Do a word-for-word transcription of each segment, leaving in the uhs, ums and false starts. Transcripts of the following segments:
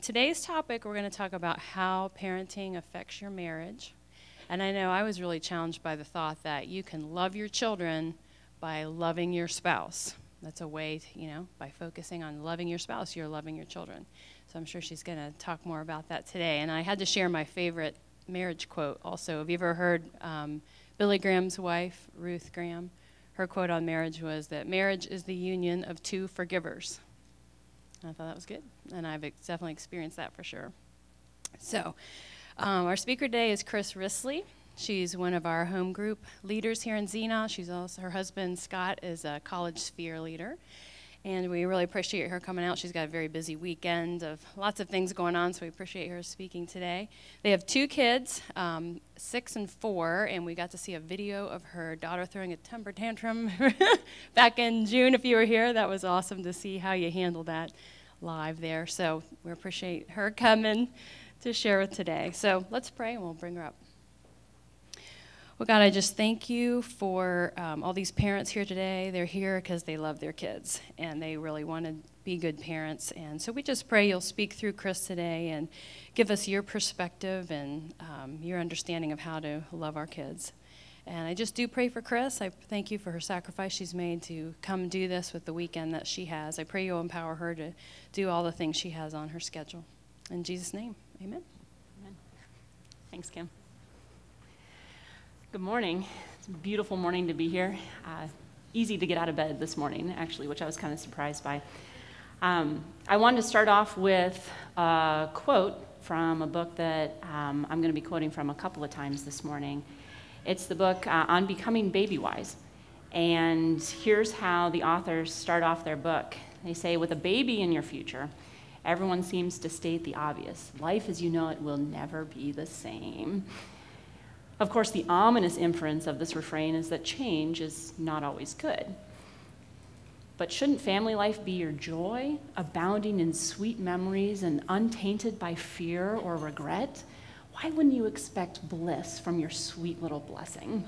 Today's topic, we're going to talk about how parenting affects your marriage. And I know I was really challenged by the thought that you can love your children by loving your spouse. That's a way, to, you know, by focusing on loving your spouse, you're loving your children. So I'm sure she's going to talk more about that today. And I had to share my favorite marriage quote also. Have you ever heard um, Billy Graham's wife, Ruth Graham? Her quote on marriage was that marriage is the union of two forgivers. I thought that was good, and I've ex- definitely experienced that for sure. So, um, our speaker today is Chris Risley. She's one of our home group leaders here in Xena. She's also, her husband Scott is a college sphere leader, and we really appreciate her coming out. She's got a very busy weekend of lots of things going on, so we appreciate her speaking today. They have two kids, um, six and four, and we got to see a video of her daughter throwing a temper tantrum back in June. If you were here, that was awesome to see how you handled that live there. So we appreciate her coming to share with today. So let's pray, and we'll bring her up. Well, God, I just thank you for um, all these parents here today. They're here because they love their kids, and they really want to be good parents. And so we just pray you'll speak through Chris today and give us your perspective and um, your understanding of how to love our kids. And I just do pray for Chris. I thank you for her sacrifice she's made to come do this with the weekend that she has. I pray you'll empower her to do all the things she has on her schedule. In Jesus' name, amen. Amen. Thanks, Kim. Good morning. It's a beautiful morning to be here. Uh, easy to get out of bed this morning, actually, which I was kind of surprised by. Um, I wanted to start off with a quote from a book that um, I'm going to be quoting from a couple of times this morning. It's the book uh, On Becoming Baby Wise. And here's how the authors start off their book. They say, with a baby in your future, everyone seems to state the obvious. Life as you know it will never be the same. Of course, the ominous inference of this refrain is that change is not always good. But shouldn't family life be your joy, abounding in sweet memories and untainted by fear or regret? Why wouldn't you expect bliss from your sweet little blessing?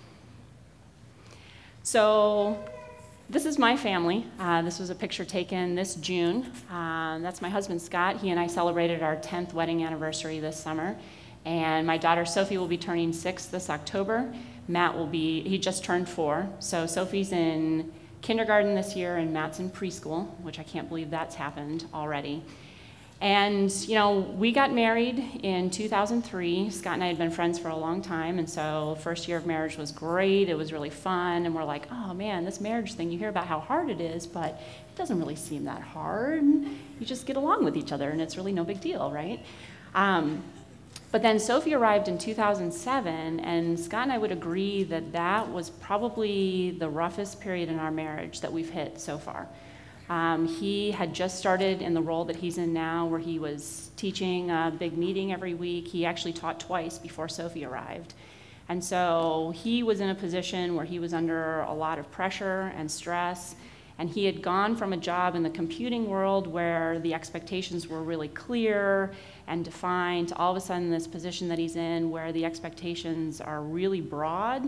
So this is my family. Uh, this was a picture taken this June. Uh, that's my husband, Scott. He and I celebrated our tenth wedding anniversary this summer. And my daughter Sophie will be turning six this October. Matt will be, he just turned four. So Sophie's in kindergarten this year and Matt's in preschool, which I can't believe that's happened already. And, you know, we got married in two thousand three. Scott and I had been friends for a long time, and so first year of marriage was great. It was really fun, and we're like, oh man, this marriage thing, you hear about how hard it is, but it doesn't really seem that hard. You just get along with each other, and it's really no big deal, right? Um, But then Sophie arrived in two thousand seven, and Scott and I would agree that that was probably the roughest period in our marriage that we've hit so far. Um, he had just started in the role that he's in now, where he was teaching a big meeting every week. He actually taught twice before Sophie arrived. And so he was in a position where he was under a lot of pressure and stress. And he had gone from a job in the computing world where the expectations were really clear and defined to all of a sudden this position that he's in where the expectations are really broad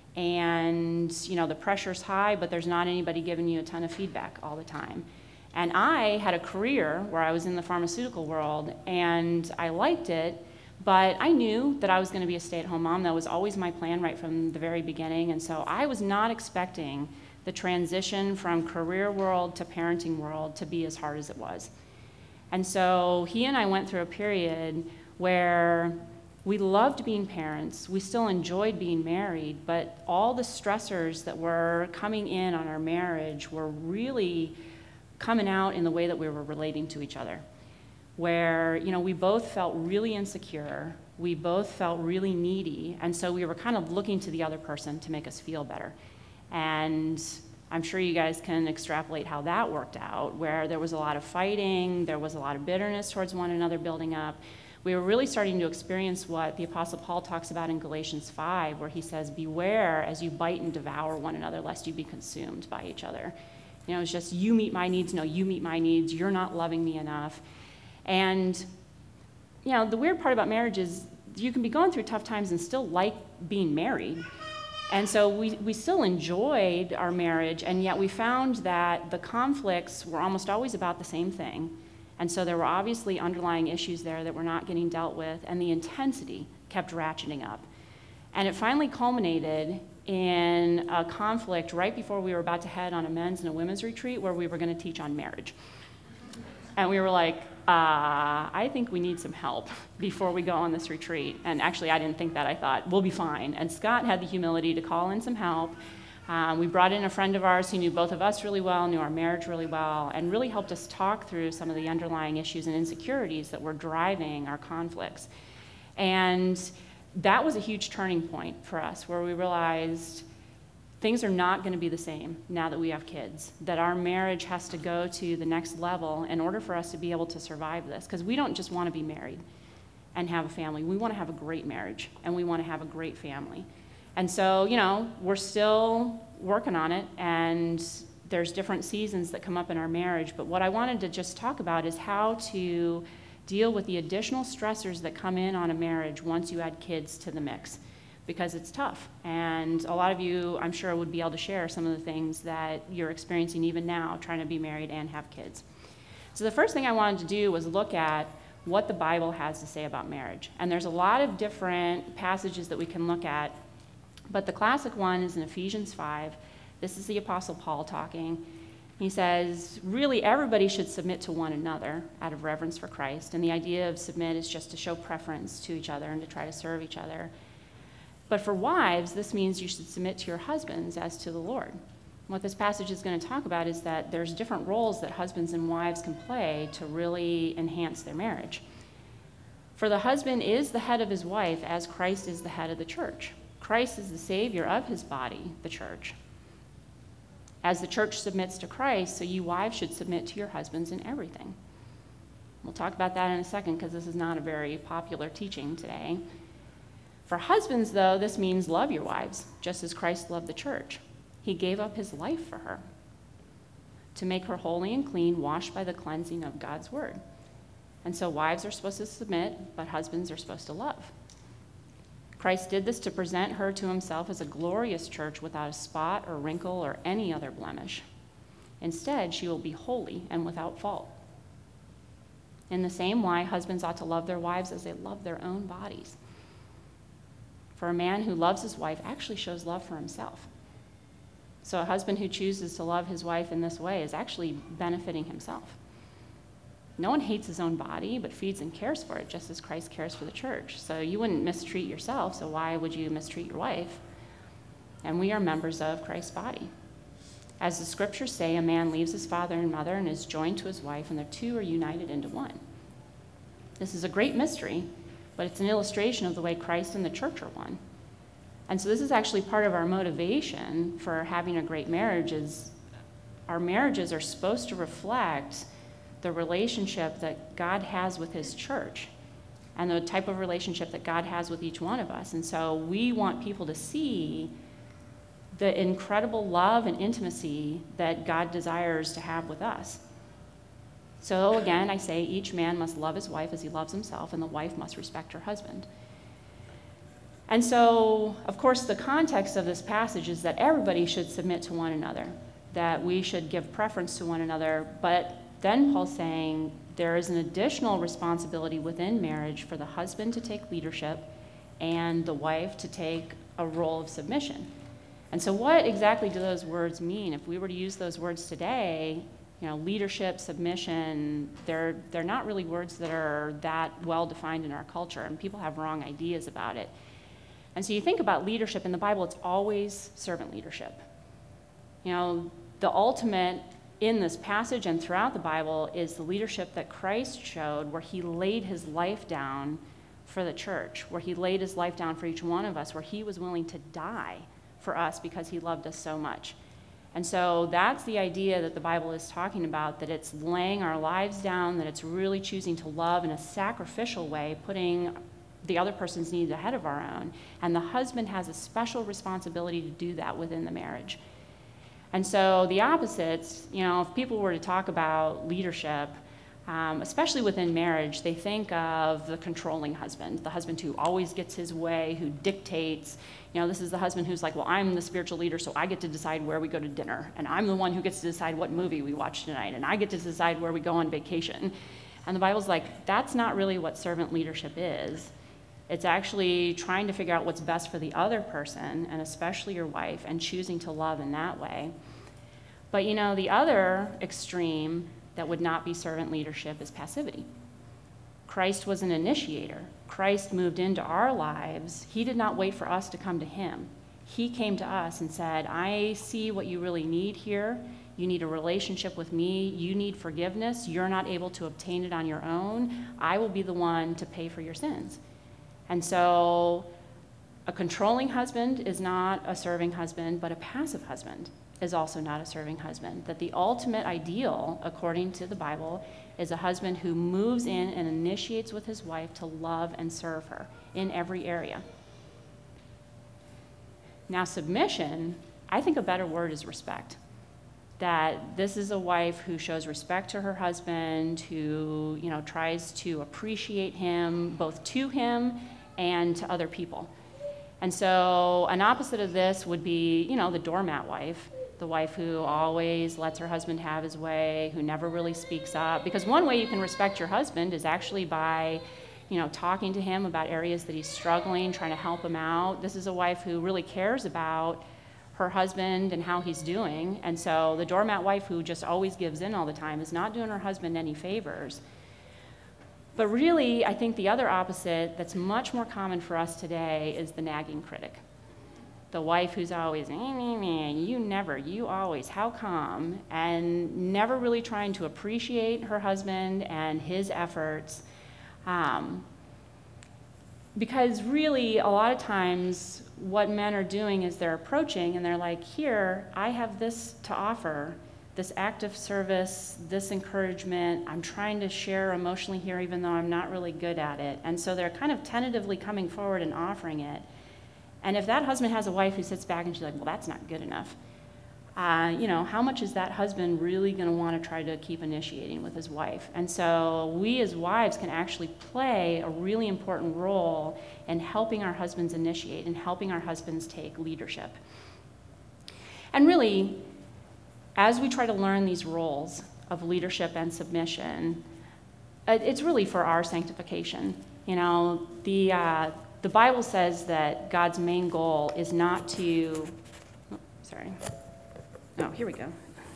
and, you know, the pressure's high, but there's not anybody giving you a ton of feedback all the time. And I had a career where I was in the pharmaceutical world and I liked it, but I knew that I was going to be a stay-at-home mom. That was always my plan right from the very beginning. And so I was not expecting the transition from career world to parenting world to be as hard as it was. And so he and I went through a period where we loved being parents, we still enjoyed being married, but all the stressors that were coming in on our marriage were really coming out in the way that we were relating to each other. Where, you know, we both felt really insecure, we both felt really needy, and so we were kind of looking to the other person to make us feel better. And I'm sure you guys can extrapolate how that worked out, where there was a lot of fighting, there was a lot of bitterness towards one another building up. We were really starting to experience what the Apostle Paul talks about in Galatians five, where he says, beware as you bite and devour one another, lest you be consumed by each other. You know, it's just, you meet my needs, no, you meet my needs, you're not loving me enough. And, you know, the weird part about marriage is you can be going through tough times and still like being married. And so we, we still enjoyed our marriage, and yet we found that the conflicts were almost always about the same thing. And so there were obviously underlying issues there that were not getting dealt with, and the intensity kept ratcheting up. And it finally culminated in a conflict right before we were about to head on a men's and a women's retreat where we were going to teach on marriage. And we were like, uh, I think we need some help before we go on this retreat. And actually, I didn't think that. I thought, we'll be fine. And Scott had the humility to call in some help. Um, we brought in a friend of ours who knew both of us really well, knew our marriage really well, and really helped us talk through some of the underlying issues and insecurities that were driving our conflicts. And that was a huge turning point for us, where we realized things are not going to be the same now that we have kids, that our marriage has to go to the next level in order for us to be able to survive this. Because we don't just want to be married and have a family. We want to have a great marriage, and we want to have a great family. And so, you know, we're still working on it, and there's different seasons that come up in our marriage. But what I wanted to just talk about is how to deal with the additional stressors that come in on a marriage once you add kids to the mix, because it's tough. And a lot of you, I'm sure, would be able to share some of the things that you're experiencing even now, trying to be married and have kids. So the first thing I wanted to do was look at what the Bible has to say about marriage. And there's a lot of different passages that we can look at, but the classic one is in Ephesians five. This is the Apostle Paul talking. He says, really, everybody should submit to one another out of reverence for Christ. And the idea of submit is just to show preference to each other and to try to serve each other. But for wives, this means you should submit to your husbands as to the Lord. What this passage is going to talk about is that there's different roles that husbands and wives can play to really enhance their marriage. For the husband is the head of his wife, as Christ is the head of the church. Christ is the Savior of his body, the church. As the church submits to Christ, so you wives should submit to your husbands in everything. We'll talk about that in a second, because this is not a very popular teaching today. For husbands, though, this means love your wives, just as Christ loved the church. He gave up his life for her, to make her holy and clean, washed by the cleansing of God's word. And so wives are supposed to submit, but husbands are supposed to love. Christ did this to present her to himself as a glorious church without a spot or wrinkle or any other blemish. Instead, she will be holy and without fault. In the same way, husbands ought to love their wives as they love their own bodies. For a man who loves his wife actually shows love for himself. So a husband who chooses to love his wife in this way is actually benefiting himself. No one hates his own body, but feeds and cares for it, just as Christ cares for the church. So you wouldn't mistreat yourself, so why would you mistreat your wife? And we are members of Christ's body. As the scriptures say, a man leaves his father and mother and is joined to his wife, and the two are united into one. This is a great mystery, but it's an illustration of the way Christ and the church are one. And so this is actually part of our motivation for having a great marriage, is our marriages are supposed to reflect the relationship that God has with his church and the type of relationship that God has with each one of us. And so we want people to see the incredible love and intimacy that God desires to have with us. So again, I say each man must love his wife as he loves himself, and the wife must respect her husband. And so, of course, the context of this passage is that everybody should submit to one another, that we should give preference to one another, but then Paul's saying there is an additional responsibility within marriage for the husband to take leadership and the wife to take a role of submission. And so what exactly do those words mean? If we were to use those words today, you know, leadership, submission, they're, they're not really words that are that well defined in our culture, and people have wrong ideas about it. And so you think about leadership in the Bible, it's always servant leadership. You know, the ultimate in this passage and throughout the Bible is the leadership that Christ showed, where he laid his life down for the church, where he laid his life down for each one of us, where he was willing to die for us because he loved us so much. And so that's the idea that the Bible is talking about, that it's laying our lives down, that it's really choosing to love in a sacrificial way, putting the other person's needs ahead of our own. And the husband has a special responsibility to do that within the marriage. And so the opposites, you know, if people were to talk about leadership, um, especially within marriage, they think of the controlling husband, the husband who always gets his way, who dictates. You know, this is the husband who's like, well, I'm the spiritual leader, so I get to decide where we go to dinner. And I'm the one who gets to decide what movie we watch tonight. And I get to decide where we go on vacation. And the Bible's like, that's not really what servant leadership is. It's actually trying to figure out what's best for the other person, and especially your wife, and choosing to love in that way. But you know, the other extreme that would not be servant leadership is passivity. Christ was an initiator. Christ moved into our lives. He did not wait for us to come to him. He came to us and said, I see what you really need here. You need a relationship with me. You need forgiveness. You're not able to obtain it on your own. I will be the one to pay for your sins. And so a controlling husband is not a serving husband, but a passive husband is also not a serving husband. That the ultimate ideal, according to the Bible, is a husband who moves in and initiates with his wife to love and serve her in every area. Now, submission, I think a better word is respect. That this is a wife who shows respect to her husband, who, you know, tries to appreciate him, both to him and to other people. And so an opposite of this would be, you know, the doormat wife, the wife who always lets her husband have his way, who never really speaks up. Because one way you can respect your husband is actually by, you know, talking to him about areas that he's struggling, trying to help him out. This is a wife who really cares about her husband and how he's doing. And so the doormat wife who just always gives in all the time is not doing her husband any favors. But really, I think the other opposite that's much more common for us today is the nagging critic. The wife who's always, eh, meh, meh, you never, you always, how come? And never really trying to appreciate her husband and his efforts. Um, because really, a lot of times, what men are doing is they're approaching and they're like, here, I have this to offer, this act of service, this encouragement. I'm trying to share emotionally here even though I'm not really good at it. And so they're kind of tentatively coming forward and offering it. And if that husband has a wife who sits back and she's like, well, that's not good enough, uh, you know, how much is that husband really going to want to try to keep initiating with his wife? And so we as wives can actually play a really important role in helping our husbands initiate and helping our husbands take leadership. And really, as we try to learn these roles of leadership and submission, it's really for our sanctification. You know, the uh, the Bible says that God's main goal is not to, oh, sorry, oh, here we go.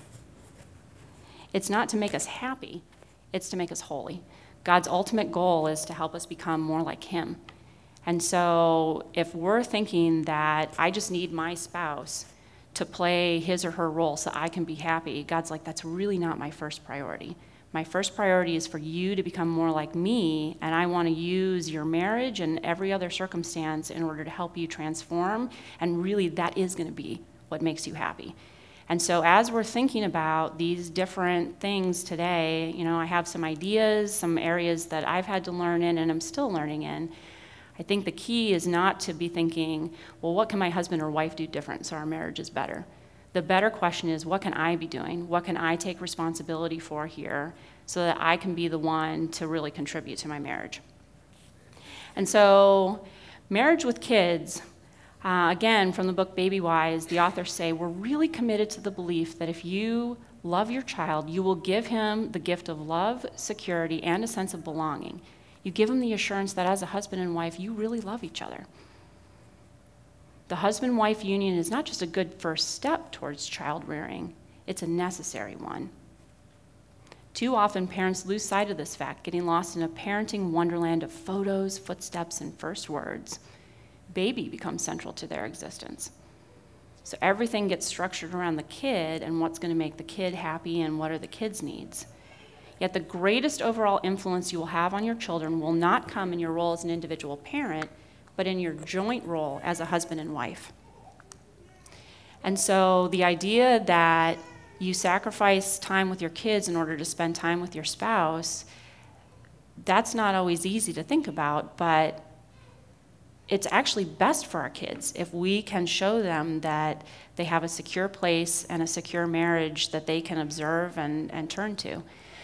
It's not to make us happy, it's to make us holy. God's ultimate goal is to help us become more like him. And so if we're thinking that I just need my spouse to play his or her role so I can be happy, God's like, that's really not my first priority. My first priority is for you to become more like me, and I want to use your marriage and every other circumstance in order to help you transform, and really that is going to be what makes you happy. And so as we're thinking about these different things today, you know, I have some ideas, some areas that I've had to learn in and I'm still learning in. I think the key is not to be thinking, well, what can my husband or wife do different so our marriage is better? The better question is, what can I be doing? What can I take responsibility for here so that I can be the one to really contribute to my marriage? And so marriage with kids, uh, again, from the book Baby Wise, the authors say, we're really committed to the belief that if you love your child, you will give him the gift of love, security, and a sense of belonging. You give him the assurance that as a husband and wife, you really love each other. The husband-wife union is not just a good first step towards child rearing, it's a necessary one. Too often, parents lose sight of this fact, getting lost in a parenting wonderland of photos, footsteps, and first words. Baby becomes central to their existence. So everything gets structured around the kid and what's going to make the kid happy and what are the kid's needs. Yet the greatest overall influence you will have on your children will not come in your role as an individual parent, but in your joint role as a husband and wife. And so the idea that you sacrifice time with your kids in order to spend time with your spouse, that's not always easy to think about, but it's actually best for our kids if we can show them that they have a secure place and a secure marriage that they can observe and, and turn to.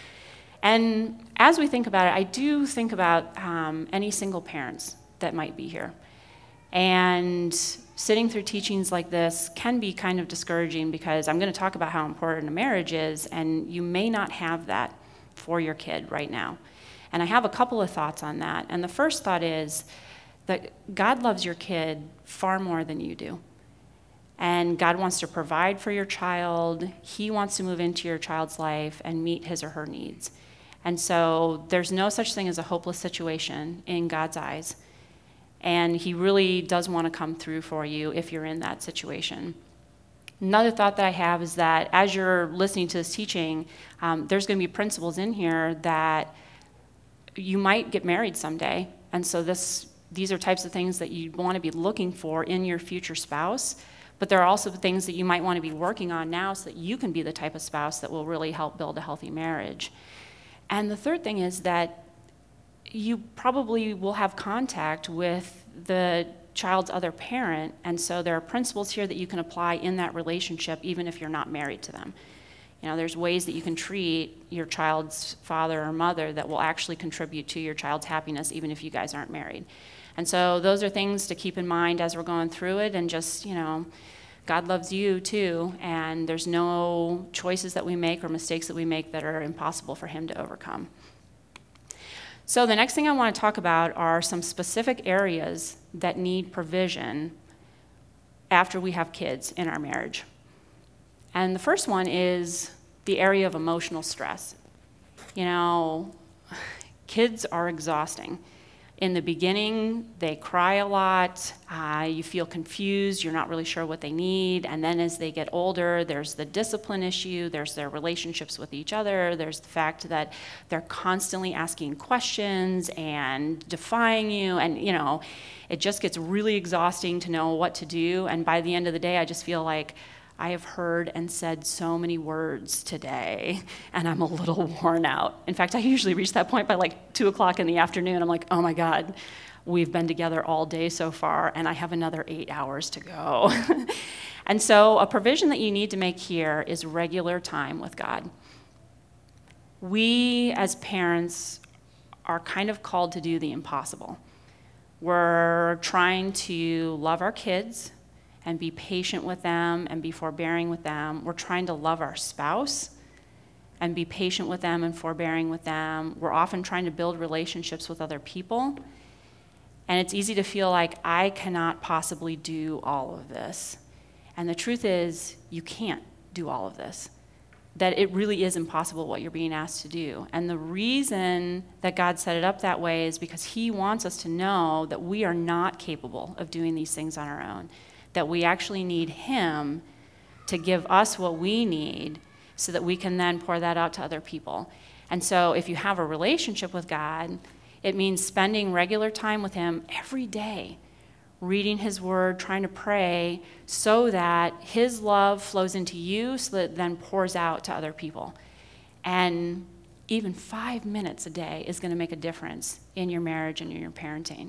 And as we think about it, I do think about um, any single parents that might be here. And sitting through teachings like this can be kind of discouraging because I'm going to talk about how important a marriage is, and you may not have that for your kid right now. And I have a couple of thoughts on that. And the first thought is that God loves your kid far more than you do. And God wants to provide for your child. He wants to move into your child's life and meet his or her needs. And so there's no such thing as a hopeless situation in God's eyes. And he really does want to come through for you if you're in that situation. Another thought that I have is that as you're listening to this teaching, um, there's going to be principles in here that you might get married someday. And so this, these are types of things that you want to be looking for in your future spouse. But there are also things that you might want to be working on now so that you can be the type of spouse that will really help build a healthy marriage. And the third thing is that you probably will have contact with the child's other parent, and so there are principles here that you can apply in that relationship even if you're not married to them. You know, there's ways that you can treat your child's father or mother that will actually contribute to your child's happiness even if you guys aren't married. And so those are things to keep in mind as we're going through it, and just, you know, God loves you too, and there's no choices that we make or mistakes that we make that are impossible for him to overcome. So the next thing I want to talk about are some specific areas that need provision after we have kids in our marriage. And the first one is the area of emotional stress. You know, kids are exhausting. In the beginning, they cry a lot, uh, you feel confused, you're not really sure what they need, and then as they get older, there's the discipline issue, there's their relationships with each other, there's the fact that they're constantly asking questions and defying you, and you know, it just gets really exhausting to know what to do, and by the end of the day, I just feel like I have heard and said so many words today, and I'm a little worn out. In fact, I usually reach that point by like two o'clock in the afternoon. I'm like, oh my God, we've been together all day so far, and I have another eight hours to go. And so a provision that you need to make here is regular time with God. We as parents are kind of called to do the impossible. We're trying to love our kids and be patient with them and be forbearing with them. We're trying to love our spouse and be patient with them and forbearing with them. We're often trying to build relationships with other people. And it's easy to feel like I cannot possibly do all of this. And the truth is, you can't do all of this. That it really is impossible what you're being asked to do. And the reason that God set it up that way is because he wants us to know that we are not capable of doing these things on our own. That we actually need him to give us what we need so that we can then pour that out to other people. And so if you have a relationship with God, it means spending regular time with him every day, reading his word, trying to pray so that his love flows into you so that it then pours out to other people. And even five minutes a day is going to make a difference in your marriage and in your parenting.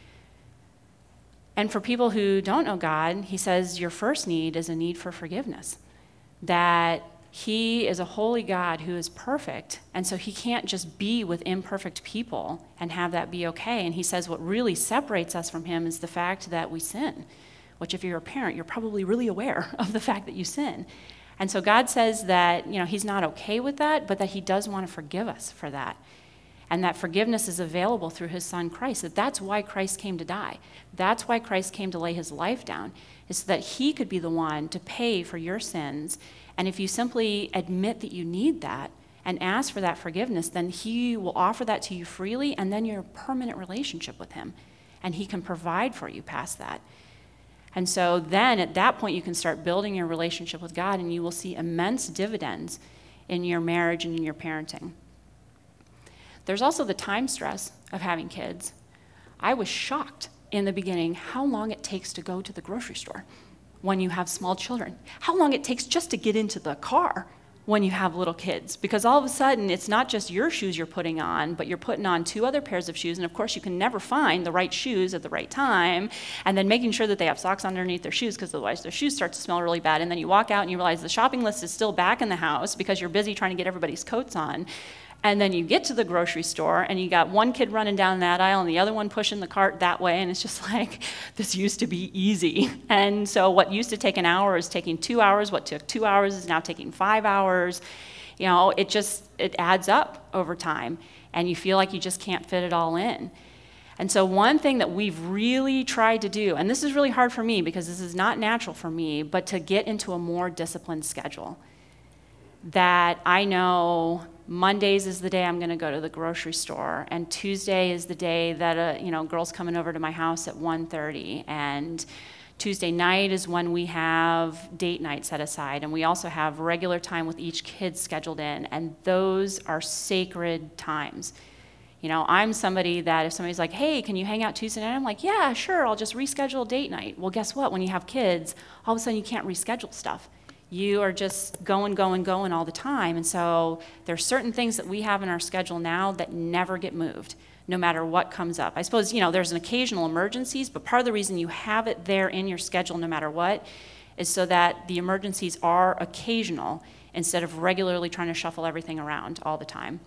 And for people who don't know God, he says your first need is a need for forgiveness. That he is a holy God who is perfect, and so he can't just be with imperfect people and have that be okay. And he says what really separates us from him is the fact that we sin, which if you're a parent, you're probably really aware of the fact that you sin. And so God says that, you know, he's not okay with that, but that he does want to forgive us for that. And that forgiveness is available through his son Christ, that that's why Christ came to die. That's why Christ came to lay his life down, is so that he could be the one to pay for your sins. And if you simply admit that you need that and ask for that forgiveness, then he will offer that to you freely, and then you're in a permanent relationship with him. And he can provide for you past that. And so then at that point you can start building your relationship with God, and you will see immense dividends in your marriage and in your parenting. There's also the time stress of having kids. I was shocked in the beginning how long it takes to go to the grocery store when you have small children. How long it takes just to get into the car when you have little kids. Because all of a sudden, it's not just your shoes you're putting on, but you're putting on two other pairs of shoes. And of course, you can never find the right shoes at the right time. And then making sure that they have socks underneath their shoes, because otherwise their shoes start to smell really bad. And then you walk out and you realize the shopping list is still back in the house because you're busy trying to get everybody's coats on. And then you get to the grocery store, and you got one kid running down that aisle and the other one pushing the cart that way, and it's just like, this used to be easy. And so what used to take an hour is taking two hours. What took two hours is now taking five hours. You know, it just, it adds up over time. and you feel like you just can't fit it all in. And so one thing that we've really tried to do, and this is really hard for me because this is not natural for me, but to get into a more disciplined schedule. That I know Mondays is the day I'm going to go to the grocery store, and Tuesday is the day that a you know girl's coming over to my house at one thirty, and Tuesday night is when we have date night set aside, and we also have regular time with each kid scheduled in, and those are sacred times. You know, I'm somebody that if somebody's like, hey, can you hang out Tuesday night? I'm like, yeah, sure, I'll just reschedule date night. Well, guess what? When you have kids, all of a sudden you can't reschedule stuff. You are just going, going, going all the time. And so there's certain things that we have in our schedule now that never get moved, no matter what comes up. I suppose, you know, there's an occasional emergencies, but part of the reason you have it there in your schedule no matter what is so that the emergencies are occasional instead of regularly trying to shuffle everything around all the time.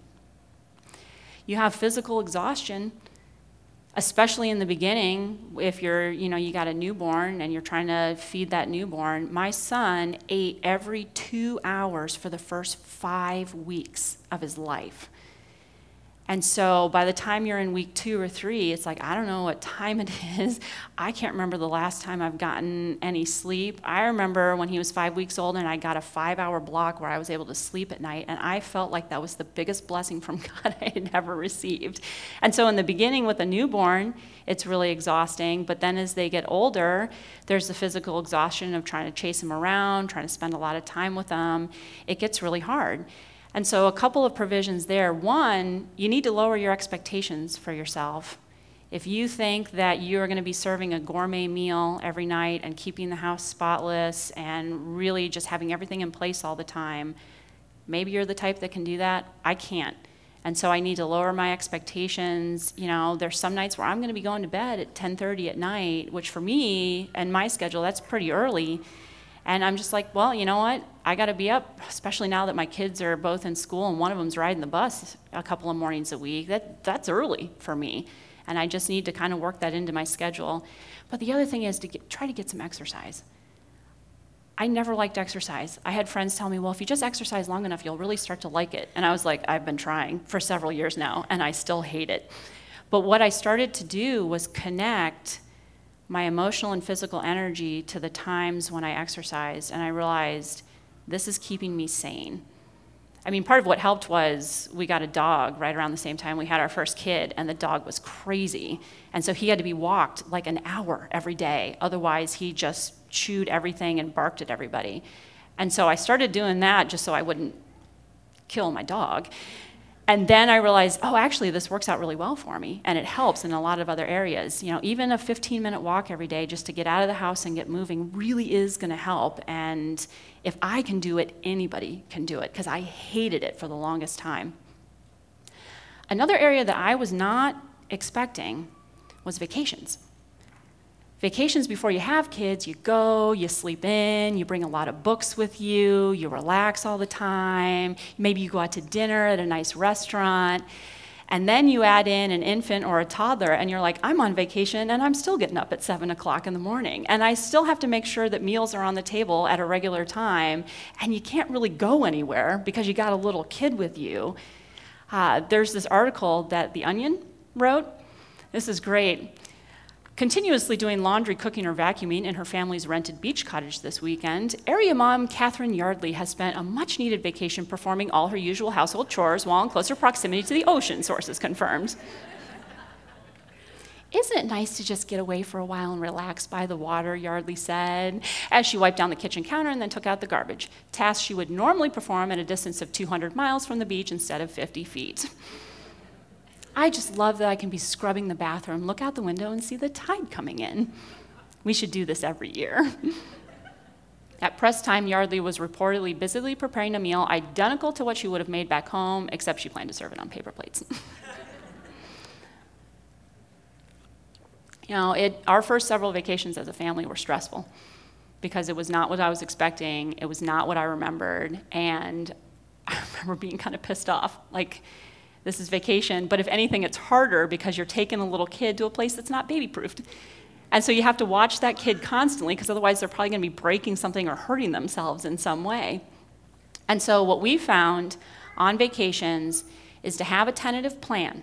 You have physical exhaustion, especially in the beginning, if you're, you know, you got a newborn and you're trying to feed that newborn. My son ate every two hours for the first five weeks of his life. And so by the time you're in week two or three, it's like, I don't know what time it is. I can't remember the last time I've gotten any sleep. I remember when he was five weeks old and I got a five-hour block where I was able to sleep at night, and I felt like that was the biggest blessing from God I had ever received. And so in the beginning with a newborn, it's really exhausting, but then as they get older, there's the physical exhaustion of trying to chase them around, trying to spend a lot of time with them. It gets really hard. And so a couple of provisions there. One, you need to lower your expectations for yourself. If you think that you are going to be serving a gourmet meal every night and keeping the house spotless and really just having everything in place all the time, maybe you're the type that can do that. I can't. And so I need to lower my expectations. You know, there's some nights where I'm going to be going to bed at ten thirty at night, which for me and my schedule, that's pretty early. And I'm just like, well, you know what? I got to be up, especially now that my kids are both in school and one of them's riding the bus a couple of mornings a week. That that's early for me. And I just need to kind of work that into my schedule. But the other thing is to get, try to get some exercise. I never liked exercise. I had friends tell me, well, if you just exercise long enough, you'll really start to like it. And I was like, I've been trying for several years now, and I still hate it. But what I started to do was connect my emotional and physical energy to the times when I exercised, and I realized this is keeping me sane. I mean, part of what helped was we got a dog right around the same time we had our first kid, and the dog was crazy. And so he had to be walked like an hour every day. Otherwise, he just chewed everything and barked at everybody. And so I started doing that just so I wouldn't kill my dog. And then I realized, oh, actually, this works out really well for me, and it helps in a lot of other areas. You know, even a fifteen-minute walk every day just to get out of the house and get moving really is going to help. And if I can do it, anybody can do it, because I hated it for the longest time. Another area that I was not expecting was vacations. Vacations before you have kids, you go, you sleep in, you bring a lot of books with you, you relax all the time, maybe you go out to dinner at a nice restaurant, and then you add in an infant or a toddler, and you're like, I'm on vacation, and I'm still getting up at seven o'clock in the morning, and I still have to make sure that meals are on the table at a regular time, and you can't really go anywhere because you got a little kid with you. Uh, there's this article that The Onion wrote. This is great. Continuously doing laundry, cooking, or vacuuming in her family's rented beach cottage this weekend, area mom Catherine Yardley has spent a much-needed vacation performing all her usual household chores while in closer proximity to the ocean, sources confirmed. Isn't it nice to just get away for a while and relax by the water, Yardley said, as she wiped down the kitchen counter and then took out the garbage, tasks she would normally perform at a distance of two hundred miles from the beach instead of fifty feet. I just love that I can be scrubbing the bathroom, look out the window, and see the tide coming in. We should do this every year. At press time, Yardley was reportedly busily preparing a meal identical to what she would have made back home, except she planned to serve it on paper plates. You know, it, our first several vacations as a family were stressful because it was not what I was expecting, it was not what I remembered, and I remember being kind of pissed off. Like, this is vacation, but if anything, it's harder because you're taking a little kid to a place that's not baby-proofed. And so you have to watch that kid constantly because otherwise they're probably going to be breaking something or hurting themselves in some way. And so what we found on vacations is to have a tentative plan.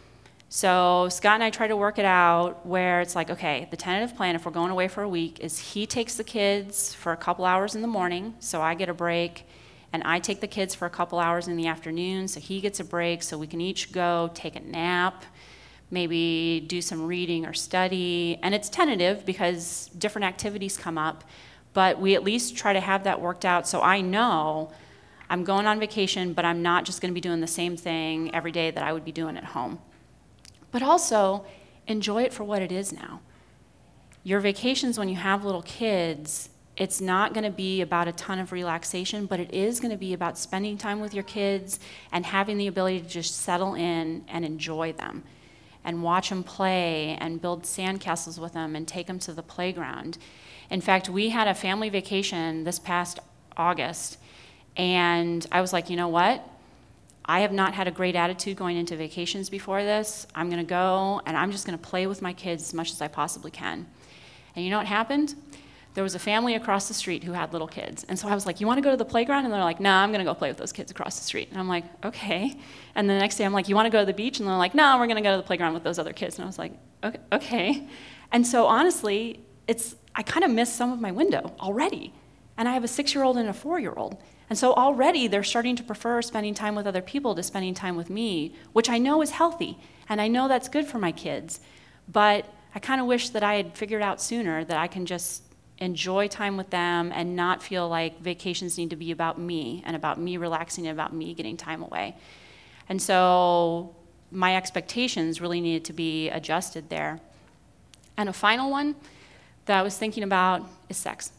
So Scott and I try to work it out where it's like, okay, the tentative plan, if we're going away for a week, is he takes the kids for a couple hours in the morning, so I get a break, and I take the kids for a couple hours in the afternoon, so he gets a break, so we can each go take a nap, maybe do some reading or study. And it's tentative because different activities come up, but we at least try to have that worked out so I know I'm going on vacation, but I'm not just going to be doing the same thing every day that I would be doing at home. But also, enjoy it for what it is now. Your vacations when you have little kids, it's not going to be about a ton of relaxation, but it is going to be about spending time with your kids and having the ability to just settle in and enjoy them and watch them play and build sandcastles with them and take them to the playground. In fact, we had a family vacation this past August, and I was like, you know what? I have not had a great attitude going into vacations before this. I'm going to go, and I'm just going to play with my kids as much as I possibly can. And you know what happened? There was a family across the street who had little kids. And so I was like, you want to go to the playground? And they're like, no, nah, I'm going to go play with those kids across the street. And I'm like, okay. And the next day I'm like, you want to go to the beach? And they're like, no, we're going to go to the playground with those other kids. And I was like, okay. okay. And so honestly, it's I kind of missed some of my window already. And I have a six-year-old and a four-year-old. And so already they're starting to prefer spending time with other people to spending time with me, which I know is healthy, and I know that's good for my kids. But I kind of wish that I had figured out sooner that I can just enjoy time with them and not feel like vacations need to be about me and about me relaxing and about me getting time away. And so my expectations really needed to be adjusted there. And a final one that I was thinking about is sex.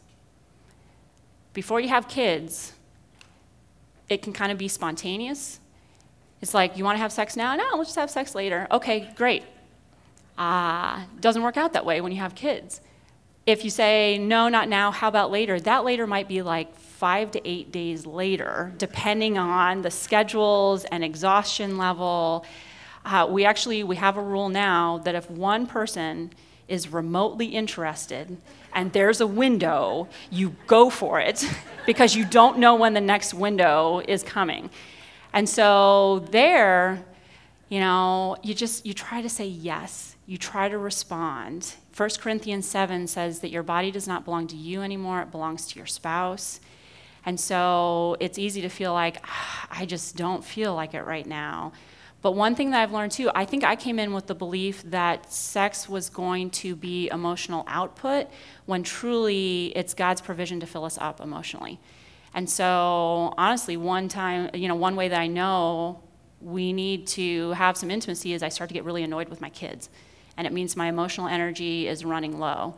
Before you have kids, it can kind of be spontaneous. It's like, you want to have sex now? No, let's just have sex later. Okay, great. Ah, uh, doesn't work out that way when you have kids. If you say, no, not now, how about later? That later might be like five to eight days later, depending on the schedules and exhaustion level. Uh, we actually, we have a rule now that if one person is remotely interested and there's a window, you go for it because you don't know when the next window is coming. And so there, you know, you just, you try to say yes. You try to respond. First Corinthians seven says that your body does not belong to you anymore, it belongs to your spouse. And so it's easy to feel like, ah, I just don't feel like it right now. But one thing that I've learned too, I think I came in with the belief that sex was going to be emotional output when truly it's God's provision to fill us up emotionally. And so honestly, one time, you know, one way that I know we need to have some intimacy is I start to get really annoyed with my kids. And it means my emotional energy is running low.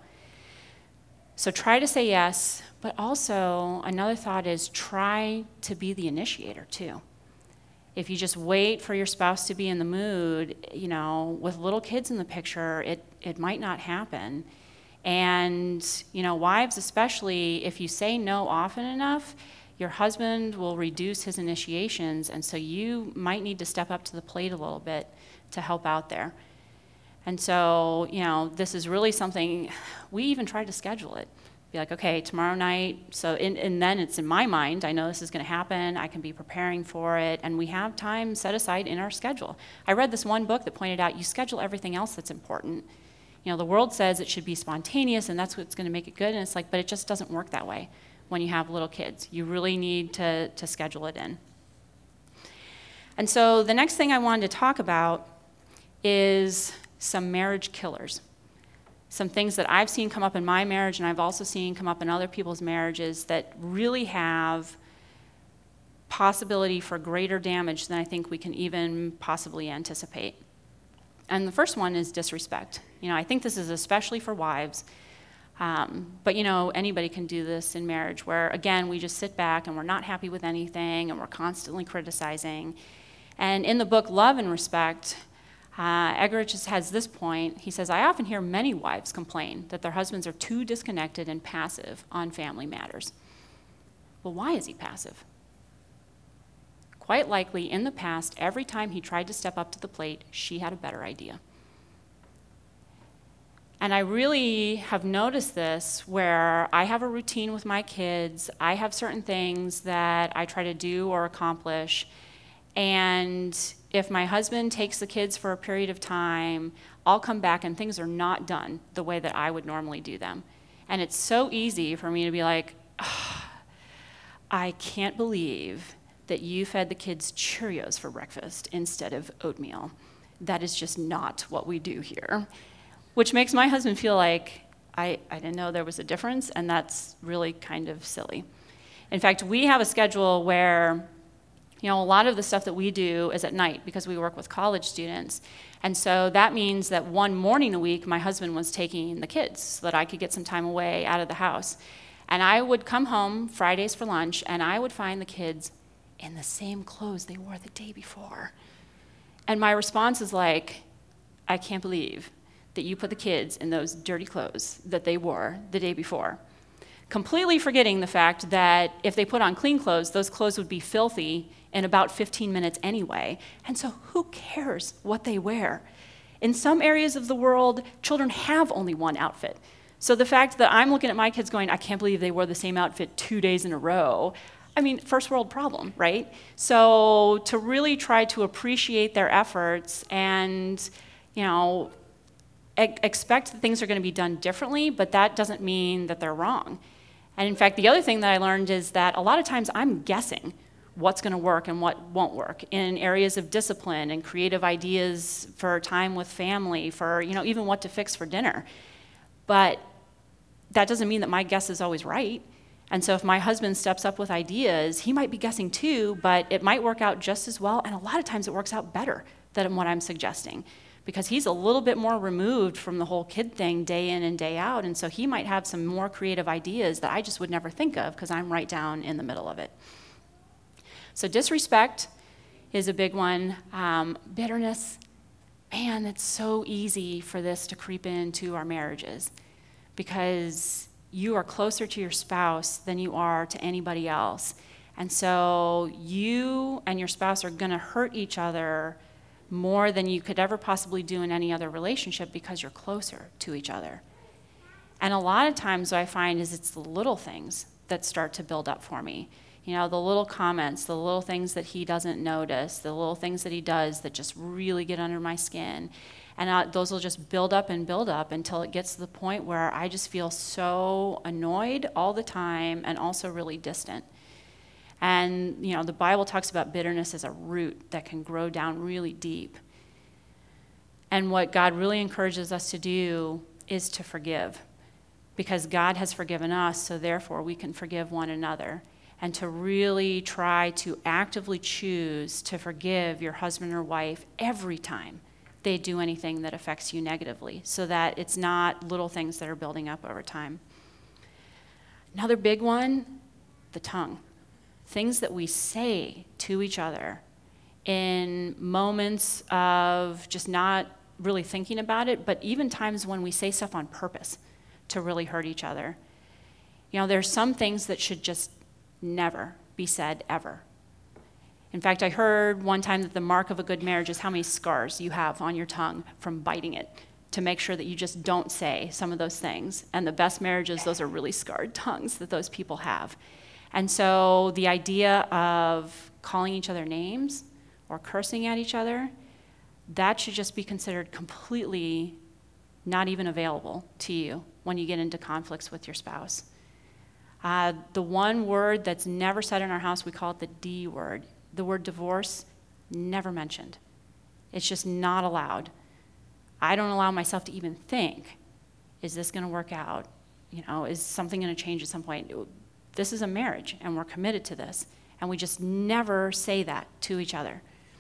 So try to say yes, but also another thought is try to be the initiator too. If you just wait for your spouse to be in the mood, you know, with little kids in the picture, it, it might not happen. And, you know, wives especially, if you say no often enough, your husband will reduce his initiations, and so you might need to step up to the plate a little bit to help out there. And so, you know, this is really something, we even tried to schedule it. Be like, okay, tomorrow night, so in, and then it's in my mind, I know this is gonna happen, I can be preparing for it, and we have time set aside in our schedule. I read this one book that pointed out you schedule everything else that's important. You know, the world says it should be spontaneous and that's what's gonna make it good, and it's like, but it just doesn't work that way when you have little kids. You really need to, to schedule it in. And so the next thing I wanted to talk about is some marriage killers. Some things that I've seen come up in my marriage and I've also seen come up in other people's marriages that really have possibility for greater damage than I think we can even possibly anticipate. And the first one is disrespect. You know, I think this is especially for wives, um, but you know, anybody can do this in marriage where, again, we just sit back and we're not happy with anything and we're constantly criticizing. And in the book, Love and Respect, Uh, Eggerichs has this point. He says, I often hear many wives complain that their husbands are too disconnected and passive on family matters. Well, why is he passive? Quite likely, in the past, every time he tried to step up to the plate, she had a better idea. And I really have noticed this where I have a routine with my kids. I have certain things that I try to do or accomplish, and if my husband takes the kids for a period of time, I'll come back and things are not done the way that I would normally do them. And it's so easy for me to be like, oh, I can't believe that you fed the kids Cheerios for breakfast instead of oatmeal. That is just not what we do here. Which makes my husband feel like I, I didn't know there was a difference, and that's really kind of silly. In fact, we have a schedule where, you know, a lot of the stuff that we do is at night because we work with college students. And so that means that one morning a week, my husband was taking the kids so that I could get some time away out of the house. And I would come home Fridays for lunch, and I would find the kids in the same clothes they wore the day before. And my response is like, I can't believe that you put the kids in those dirty clothes that they wore the day before. Completely forgetting the fact that if they put on clean clothes, those clothes would be filthy in about fifteen minutes anyway. And so who cares what they wear? In some areas of the world, children have only one outfit. So the fact that I'm looking at my kids going, I can't believe they wore the same outfit two days in a row, I mean, first world problem, right? So to really try to appreciate their efforts and, you know, e- expect that things are going to be done differently, but that doesn't mean that they're wrong. And in fact, the other thing that I learned is that a lot of times I'm guessing what's going to work and what won't work in areas of discipline and creative ideas for time with family, for, you know, even what to fix for dinner. But that doesn't mean that my guess is always right. And so if my husband steps up with ideas, he might be guessing too, but it might work out just as well. And a lot of times it works out better than what I'm suggesting, because he's a little bit more removed from the whole kid thing day in and day out. And so he might have some more creative ideas that I just would never think of because I'm right down in the middle of it. So disrespect is a big one. Um, bitterness, man, it's so easy for this to creep into our marriages because you are closer to your spouse than you are to anybody else. And so you and your spouse are going to hurt each other more than you could ever possibly do in any other relationship because you're closer to each other. And a lot of times what I find is it's the little things that start to build up for me. You know, the little comments, the little things that he doesn't notice, the little things that he does that just really get under my skin. And uh, those will just build up and build up until it gets to the point where I just feel so annoyed all the time and also really distant. And, you know, the Bible talks about bitterness as a root that can grow down really deep. And what God really encourages us to do is to forgive, because God has forgiven us, so therefore we can forgive one another. And to really try to actively choose to forgive your husband or wife every time they do anything that affects you negatively, so that it's not little things that are building up over time. Another big one, the tongue. Things that we say to each other in moments of just not really thinking about it, but even times when we say stuff on purpose to really hurt each other. You know, there's some things that should just never be said ever. In fact, I heard one time that the mark of a good marriage is how many scars you have on your tongue from biting it, to make sure that you just don't say some of those things. And the best marriages, those are really scarred tongues that those people have. And so the idea of calling each other names or cursing at each other, that should just be considered completely not even available to you when you get into conflicts with your spouse. Uh, the one word that's never said in our house, we call it the D word. The word divorce, never mentioned. It's just not allowed. I don't allow myself to even think, is this going to work out? You know, is something going to change at some point? This is a marriage, and we're committed to this. And we just never say that to each other.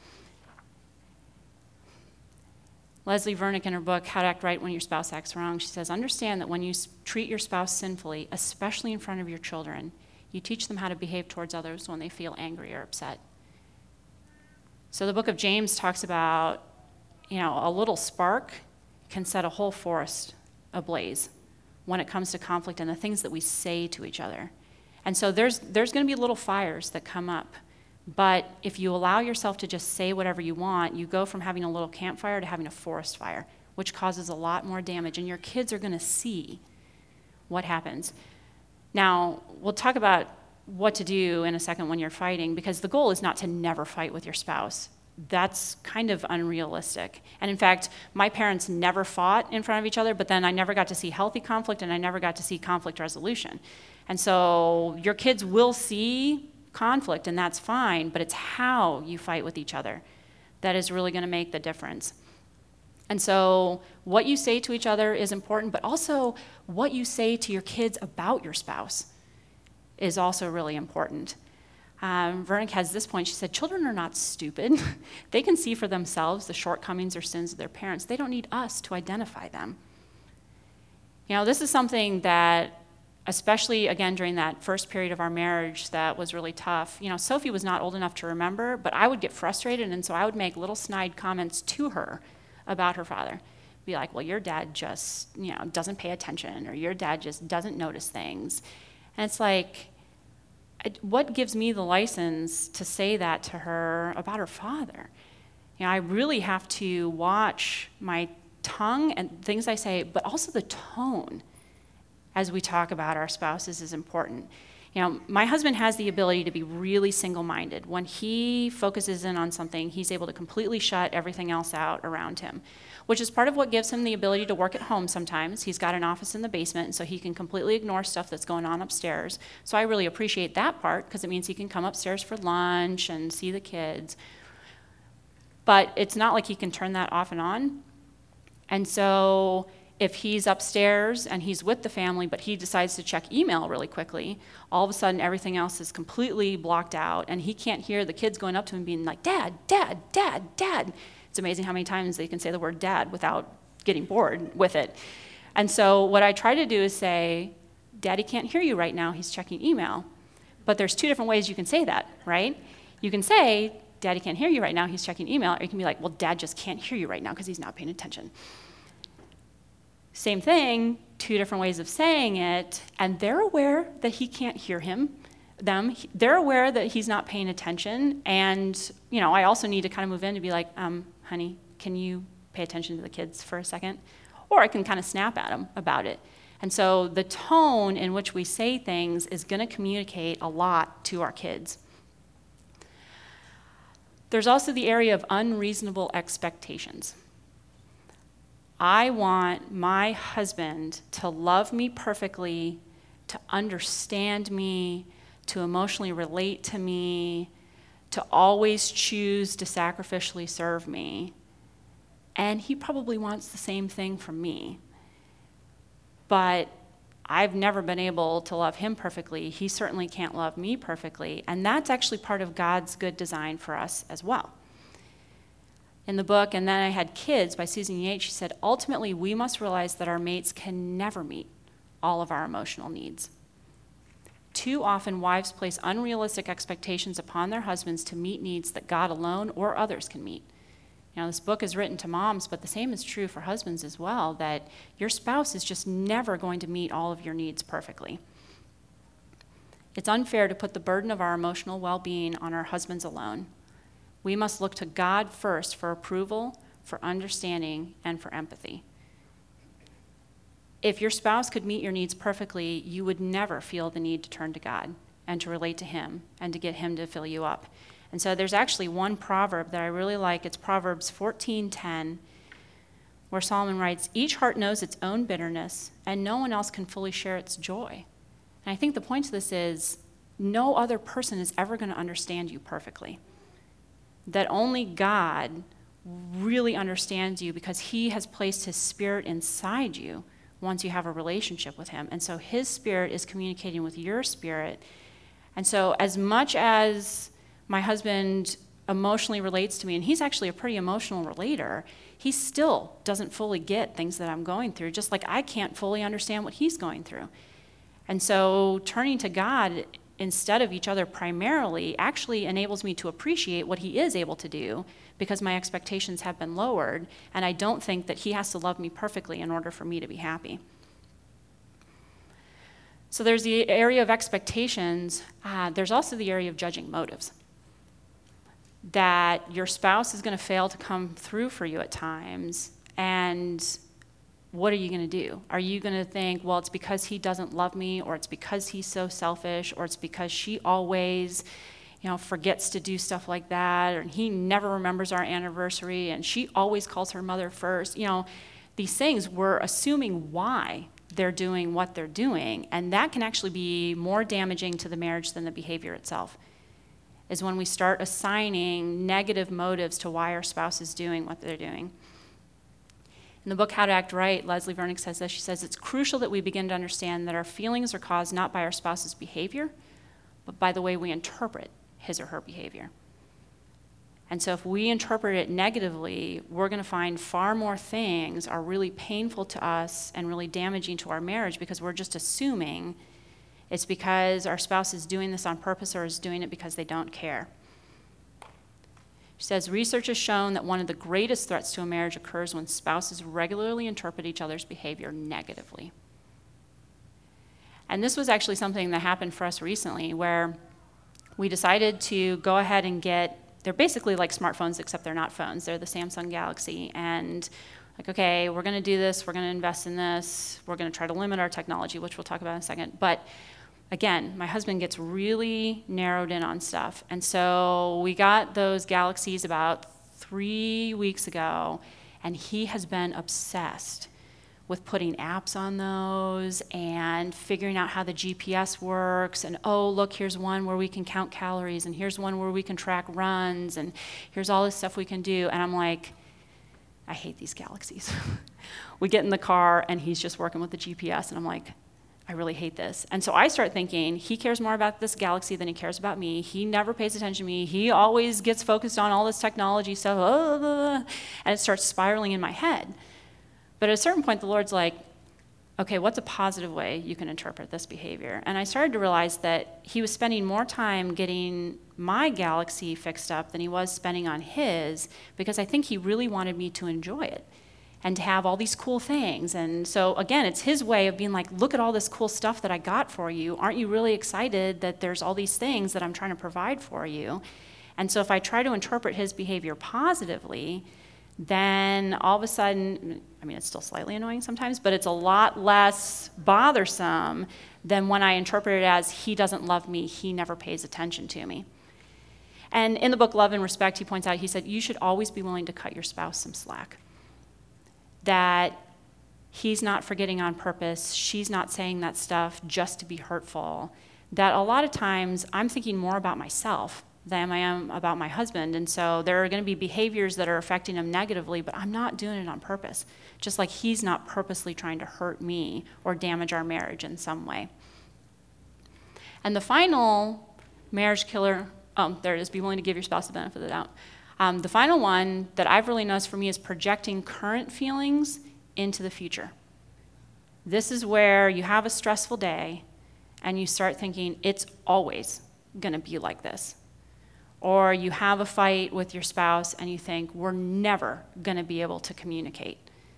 Leslie Vernick, in her book, How to Act Right When Your Spouse Acts Wrong, she says, understand that when you treat your spouse sinfully, especially in front of your children, you teach them how to behave towards others when they feel angry or upset. So the book of James talks about, you know, a little spark can set a whole forest ablaze when it comes to conflict and the things that we say to each other. And so there's there's going to be little fires that come up. But if you allow yourself to just say whatever you want, you go from having a little campfire to having a forest fire, which causes a lot more damage. And your kids are going to see what happens. Now, we'll talk about what to do in a second when you're fighting, because the goal is not to never fight with your spouse. that's kind of unrealistic. And in fact, my parents never fought in front of each other, but then I never got to see healthy conflict, and I never got to see conflict resolution. And so your kids will see conflict, and that's fine, but it's how you fight with each other that is really going to make the difference. And so what you say to each other is important, but also what you say to your kids about your spouse is also really important. Um, Vernick has this point. She said, children are not stupid. They can see for themselves the shortcomings or sins of their parents. They don't need us to identify them. You know, this is something that, especially, again, during that first period of our marriage that was really tough. You know, Sophie was not old enough to remember, but I would get frustrated, and so I would make little snide comments to her about her father. Be like, well, your dad just, you know, doesn't pay attention, or your dad just doesn't notice things. And it's like, what gives me the license to say that to her about her father? You know, I really have to watch my tongue and things I say, but also the tone as we talk about our spouses is important. You know, my husband has the ability to be really single-minded. When he focuses in on something, he's able to completely shut everything else out around him, which is part of what gives him the ability to work at home sometimes. He's got an office in the basement, and so he can completely ignore stuff that's going on upstairs. So I really appreciate that part, because it means he can come upstairs for lunch and see the kids. But it's not like he can turn that off and on. And so if he's upstairs and he's with the family, but he decides to check email really quickly, all of a sudden everything else is completely blocked out, and he can't hear the kids going up to him being like, Dad, Dad, Dad, Dad. It's amazing how many times they can say the word dad without getting bored with it. And so what I try to do is say, Daddy can't hear you right now, he's checking email. But there's two different ways you can say that, right? You can say, Daddy can't hear you right now, he's checking email, or you can be like, well, Dad just can't hear you right now because he's not paying attention. Same thing, two different ways of saying it, and they're aware that he can't hear him, them. They're aware that he's not paying attention, and you know, I also need to kind of move in to be like, um, honey, can you pay attention to the kids for a second? Or I can kind of snap at them about it. And so the tone in which we say things is going to communicate a lot to our kids. There's also the area of unreasonable expectations. I want my husband to love me perfectly, to understand me, to emotionally relate to me, to always choose to sacrificially serve me. And he probably wants the same thing from me. But I've never been able to love him perfectly. He certainly can't love me perfectly. And that's actually part of God's good design for us as well. In the book, And Then I Had Kids by Susan Yates, she said, ultimately, we must realize that our mates can never meet all of our emotional needs. Too often, wives place unrealistic expectations upon their husbands to meet needs that God alone or others can meet. Now, this book is written to moms, but the same is true for husbands as well, that your spouse is just never going to meet all of your needs perfectly. It's unfair to put the burden of our emotional well-being on our husbands alone. We must look to God first for approval, for understanding, and for empathy. If your spouse could meet your needs perfectly, you would never feel the need to turn to God and to relate to him and to get him to fill you up. And so there's actually one proverb that I really like. It's Proverbs fourteen ten, where Solomon writes, each heart knows its own bitterness, and no one else can fully share its joy. And I think the point to this is, no other person is ever going to understand you perfectly. That only God really understands you because he has placed his spirit inside you once you have a relationship with him. And so his spirit is communicating with your spirit. And so as much as my husband emotionally relates to me, and he's actually a pretty emotional relator, he still doesn't fully get things that I'm going through, just like I can't fully understand what he's going through. And so turning to God instead of each other primarily actually enables me to appreciate what he is able to do because my expectations have been lowered, and I don't think that he has to love me perfectly in order for me to be happy. So there's the area of expectations. Uh, there's also the area of judging motives. That your spouse is going to fail to come through for you at times, and what are you going to do? Are you going to think, well, it's because he doesn't love me, or it's because he's so selfish, or it's because she always, you know, forgets to do stuff like that, and he never remembers our anniversary, and she always calls her mother first. You know, these things, we're assuming why they're doing what they're doing, and that can actually be more damaging to the marriage than the behavior itself, is when we start assigning negative motives to why our spouse is doing what they're doing. In the book, How to Act Right, Leslie Vernick says this. She says, it's crucial that we begin to understand that our feelings are caused not by our spouse's behavior, but by the way we interpret his or her behavior. And so if we interpret it negatively, we're going to find far more things are really painful to us and really damaging to our marriage, because we're just assuming it's because our spouse is doing this on purpose or is doing it because they don't care. She says, research has shown that one of the greatest threats to a marriage occurs when spouses regularly interpret each other's behavior negatively. And this was actually something that happened for us recently, where we decided to go ahead and get, they're basically like smartphones, except they're not phones. They're the Samsung Galaxy. And like, okay, we're going to do this. We're going to invest in this. We're going to try to limit our technology, which we'll talk about in a second. But again, my husband gets really narrowed in on stuff. And so we got those Galaxies about three weeks ago, and he has been obsessed with putting apps on those and figuring out how the G P S works, and oh, look, here's one where we can count calories, and here's one where we can track runs, and here's all this stuff we can do. And I'm like, I hate these Galaxies. We get in the car, and he's just working with the G P S, and I'm like, I really hate this. And so I start thinking, he cares more about this Galaxy than he cares about me. He never pays attention to me. He always gets focused on all this technology stuff, uh, and it starts spiraling in my head. But at a certain point, the Lord's like, okay, what's a positive way you can interpret this behavior? And I started to realize that he was spending more time getting my Galaxy fixed up than he was spending on his, because I think he really wanted me to enjoy it and to have all these cool things. And so again, it's his way of being like, look at all this cool stuff that I got for you. Aren't you really excited that there's all these things that I'm trying to provide for you? And so if I try to interpret his behavior positively, then all of a sudden, I mean, it's still slightly annoying sometimes, but it's a lot less bothersome than when I interpret it as, he doesn't love me, he never pays attention to me. And in the book, Love and Respect, he points out, he said, you should always be willing to cut your spouse some slack. That he's not forgetting on purpose, she's not saying that stuff just to be hurtful. That a lot of times, I'm thinking more about myself than I am about my husband. And so there are going to be behaviors that are affecting him negatively, but I'm not doing it on purpose. Just like he's not purposely trying to hurt me or damage our marriage in some way. And the final marriage killer, oh, there it is, be willing to give your spouse the benefit of the doubt. Um, the final one that I've really noticed for me is projecting current feelings into the future. This is where you have a stressful day and you start thinking, it's always going to be like this. Or you have a fight with your spouse and you think, we're never going to be able to communicate.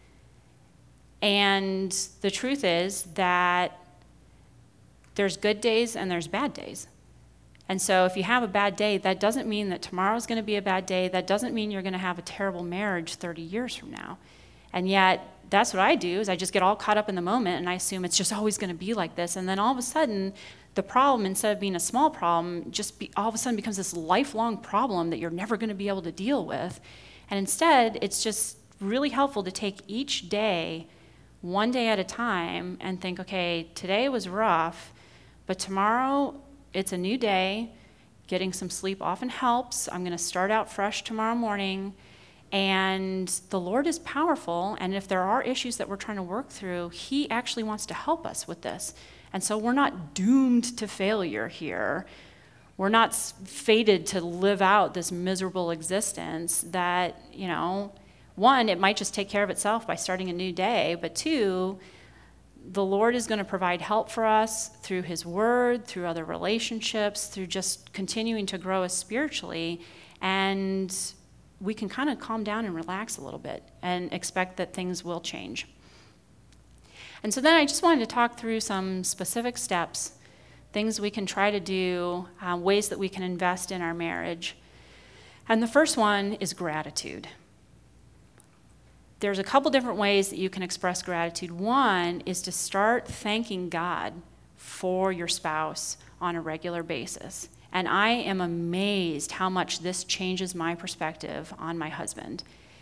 And the truth is that there's good days and there's bad days. And so if you have a bad day, that doesn't mean that tomorrow's going to be a bad day. That doesn't mean you're going to have a terrible marriage thirty years from now. And yet, that's what I do, is I just get all caught up in the moment and I assume it's just always going to be like this. And then all of a sudden, the problem, instead of being a small problem, just be, all of a sudden becomes this lifelong problem that you're never going to be able to deal with. And instead, it's just really helpful to take each day, one day at a time, and think, okay, today was rough, but tomorrow it's a new day. Getting some sleep often helps. I'm going to start out fresh tomorrow morning. And the Lord is powerful, and if there are issues that we're trying to work through, he actually wants to help us with this. And so we're not doomed to failure here. We're not fated to live out this miserable existence that, you know, one, it might just take care of itself by starting a new day, but two, the Lord is going to provide help for us through his word, through other relationships, through just continuing to grow us spiritually, and we can kind of calm down and relax a little bit and expect that things will change. And so then I just wanted to talk through some specific steps, things we can try to do, uh, ways that we can invest in our marriage. And the first one is gratitude. There's a couple different ways that you can express gratitude. One is to start thanking God for your spouse on a regular basis. And I am amazed how much this changes my perspective on my husband.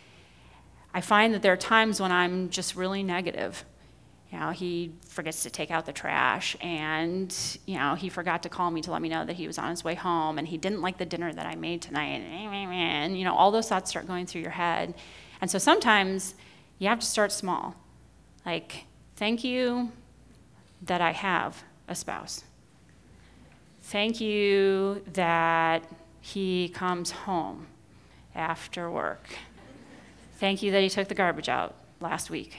I find that there are times when I'm just really negative. You know, he forgets to take out the trash, and, you know, he forgot to call me to let me know that he was on his way home, and he didn't like the dinner that I made tonight, and, you know, all those thoughts start going through your head. And so sometimes you have to start small. Like, thank you that I have a spouse. Thank you that he comes home after work. Thank you that he took the garbage out last week.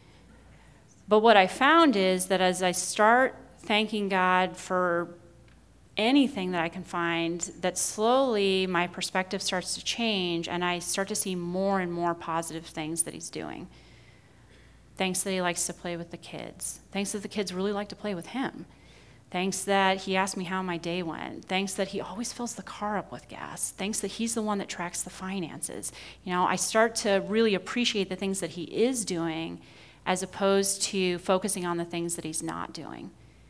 But what I found is that as I start thanking God for anything that I can find, that slowly my perspective starts to change, and I start to see more and more positive things that he's doing. Thanks that he likes to play with the kids. Thanks that the kids really like to play with him. Thanks that he asked me how my day went. Thanks that he always fills the car up with gas. Thanks that he's the one that tracks the finances. You know, I start to really appreciate the things that he is doing as opposed to focusing on the things that he's not doing.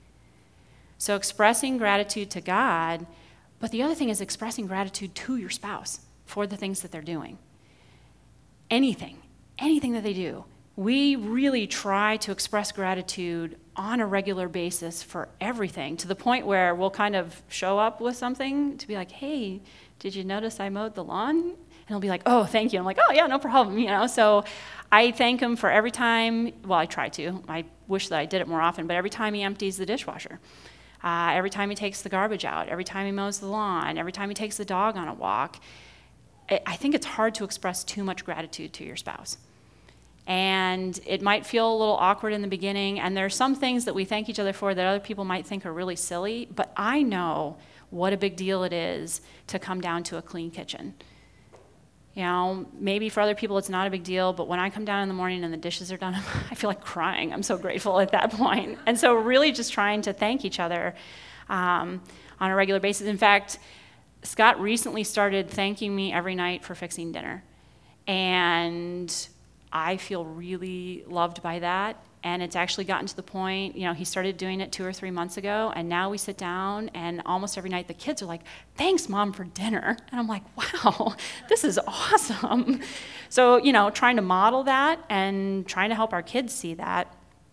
So expressing gratitude to God, but the other thing is expressing gratitude to your spouse for the things that they're doing. Anything, anything that they do. We really try to express gratitude on a regular basis for everything, to the point where we'll kind of show up with something to be like, hey, did you notice I mowed the lawn? And he'll be like, oh, thank you. I'm like, oh, yeah, no problem. You know, so I thank him for every time, well, I try to. I wish that I did it more often, but every time he empties the dishwasher, uh, every time he takes the garbage out, every time he mows the lawn, every time he takes the dog on a walk, I think it's hard to express too much gratitude to your spouse. And it might feel a little awkward in the beginning, and there are some things that we thank each other for that other people might think are really silly, but I know what a big deal it is to come down to a clean kitchen. You know, maybe for other people it's not a big deal, but when I come down in the morning and the dishes are done, I feel like crying. I'm so grateful at that point. And so really just trying to thank each other um, on a regular basis. In fact, Scott recently started thanking me every night for fixing dinner. And I feel really loved by that, and it's actually gotten to the point, you know, he started doing it two or three months ago, and now we sit down, and almost every night the kids are like, thanks, Mom, for dinner. And I'm like, wow, this is awesome. So, you know, trying to model that and trying to help our kids see that.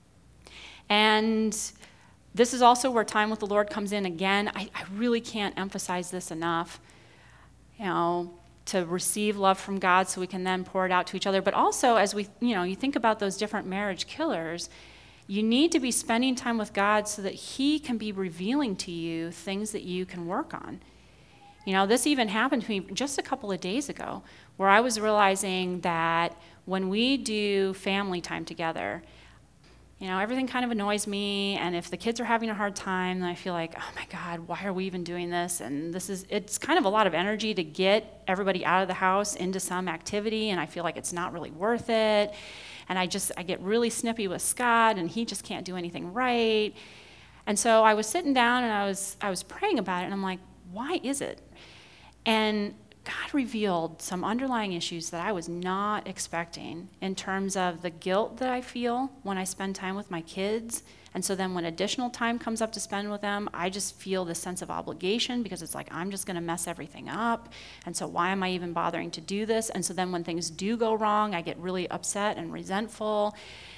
And this is also where time with the Lord comes in again. I, I really can't emphasize this enough. You know, to receive love from God so we can then pour it out to each other. But also, as we, you know, you think about those different marriage killers, you need to be spending time with God so that he can be revealing to you things that you can work on. You know, this even happened to me just a couple of days ago, where I was realizing that when we do family time together, you know, everything kind of annoys me, and if the kids are having a hard time, then I feel like, oh my God, why are we even doing this? And this is, it's kind of a lot of energy to get everybody out of the house into some activity, and I feel like it's not really worth it. And I just, I get really snippy with Scott, and he just can't do anything right. And so I was sitting down, and I was, I was praying about it, and I'm like, why is it? And God revealed some underlying issues that I was not expecting in terms of the guilt that I feel when I spend time with my kids. And so then when additional time comes up to spend with them, I just feel this sense of obligation because it's like, I'm just going to mess everything up. And so why am I even bothering to do this? And so then when things do go wrong, I get really upset and resentful.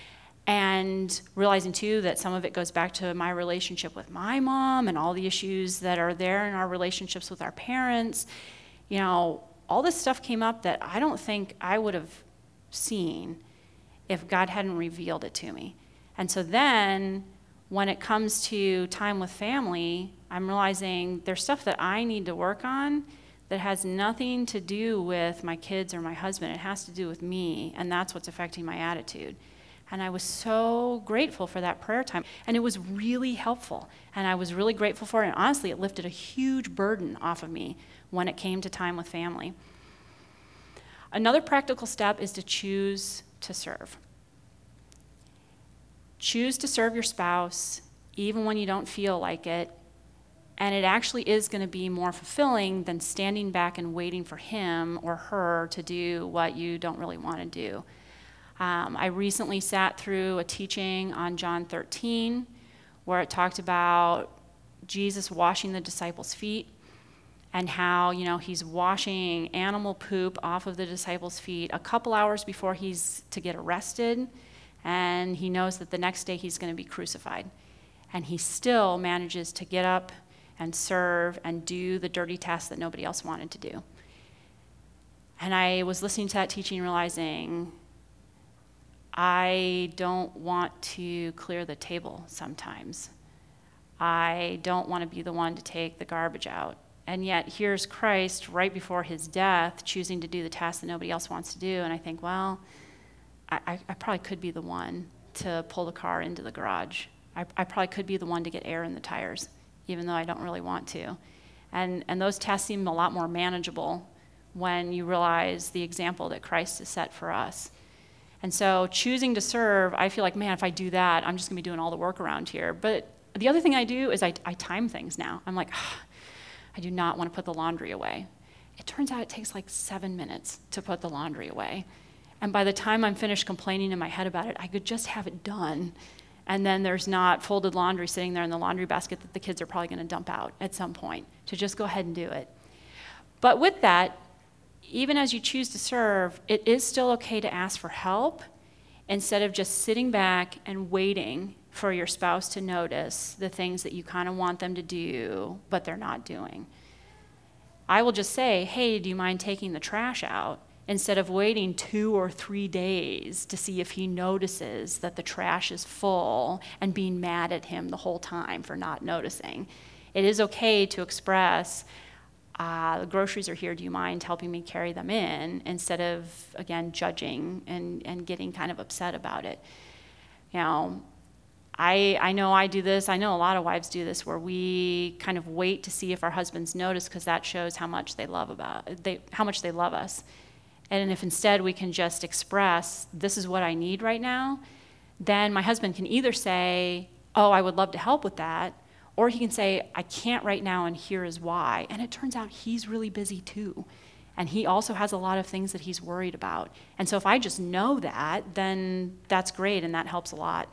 And realizing, too, that some of it goes back to my relationship with my mom and all the issues that are there in our relationships with our parents. You know, all this stuff came up that I don't think I would have seen if God hadn't revealed it to me. And so then when it comes to time with family, I'm realizing there's stuff that I need to work on that has nothing to do with my kids or my husband. It has to do with me, and that's what's affecting my attitude. And I was so grateful for that prayer time. And it was really helpful. And I was really grateful for it. And honestly, it lifted a huge burden off of me when it came to time with family. Another practical step is to choose to serve. Choose to serve your spouse even when you don't feel like it. And it actually is going to be more fulfilling than standing back and waiting for him or her to do what you don't really want to do. Um, I recently sat through a teaching on John thirteen where it talked about Jesus washing the disciples' feet. and how, you know, he's washing animal poop off of the disciples' feet a couple hours before he's to get arrested, and he knows that the next day he's going to be crucified. And he still manages to get up and serve and do the dirty tasks that nobody else wanted to do. And I was listening to that teaching, realizing I don't want to clear the table sometimes. I don't want to be the one to take the garbage out. And yet here's Christ right before his death choosing to do the task that nobody else wants to do. And I think, well, I, I probably could be the one to pull the car into the garage. I, I probably could be the one to get air in the tires, even though I don't really want to. And, and those tasks seem a lot more manageable when you realize the example that Christ has set for us. And so choosing to serve, I feel like, man, if I do that, I'm just going to be doing all the work around here. But the other thing I do is I, I time things now. I'm like, oh, I do not want to put the laundry away. It turns out it takes like seven minutes to put the laundry away. And by the time I'm finished complaining in my head about it, I could just have it done. And then there's not folded laundry sitting there in the laundry basket that the kids are probably going to dump out at some point, to just go ahead and do it. But with that, even as you choose to serve, it is still okay to ask for help instead of just sitting back and waiting for your spouse to notice the things that you kind of want them to do, but they're not doing. I will just say, hey, do you mind taking the trash out? Instead of waiting two or three days to see if he notices that the trash is full and being mad at him the whole time for not noticing. It is okay to express, uh, the groceries are here, do you mind helping me carry them in? Instead of, again, judging and, and getting kind of upset about it. You know, I, I know I do this, I know a lot of wives do this, where we kind of wait to see if our husbands notice, because that shows how much they love about they how much they love us. And if instead we can just express, this is what I need right now, then my husband can either say, oh, I would love to help with that, or he can say, I can't right now, and here is why. And it turns out he's really busy too. And he also has a lot of things that he's worried about. And so if I just know that, then that's great, and that helps a lot.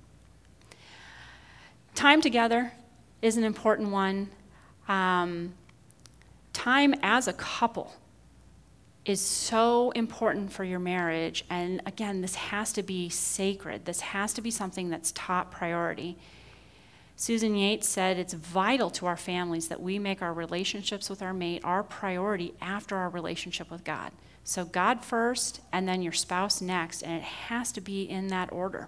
Time together is an important one. Um, time as a couple is so important for your marriage. And again, this has to be sacred. This has to be something that's top priority. Susan Yates said it's vital to our families that we make our relationships with our mate our priority after our relationship with God. So God first, and then your spouse next, and it has to be in that order.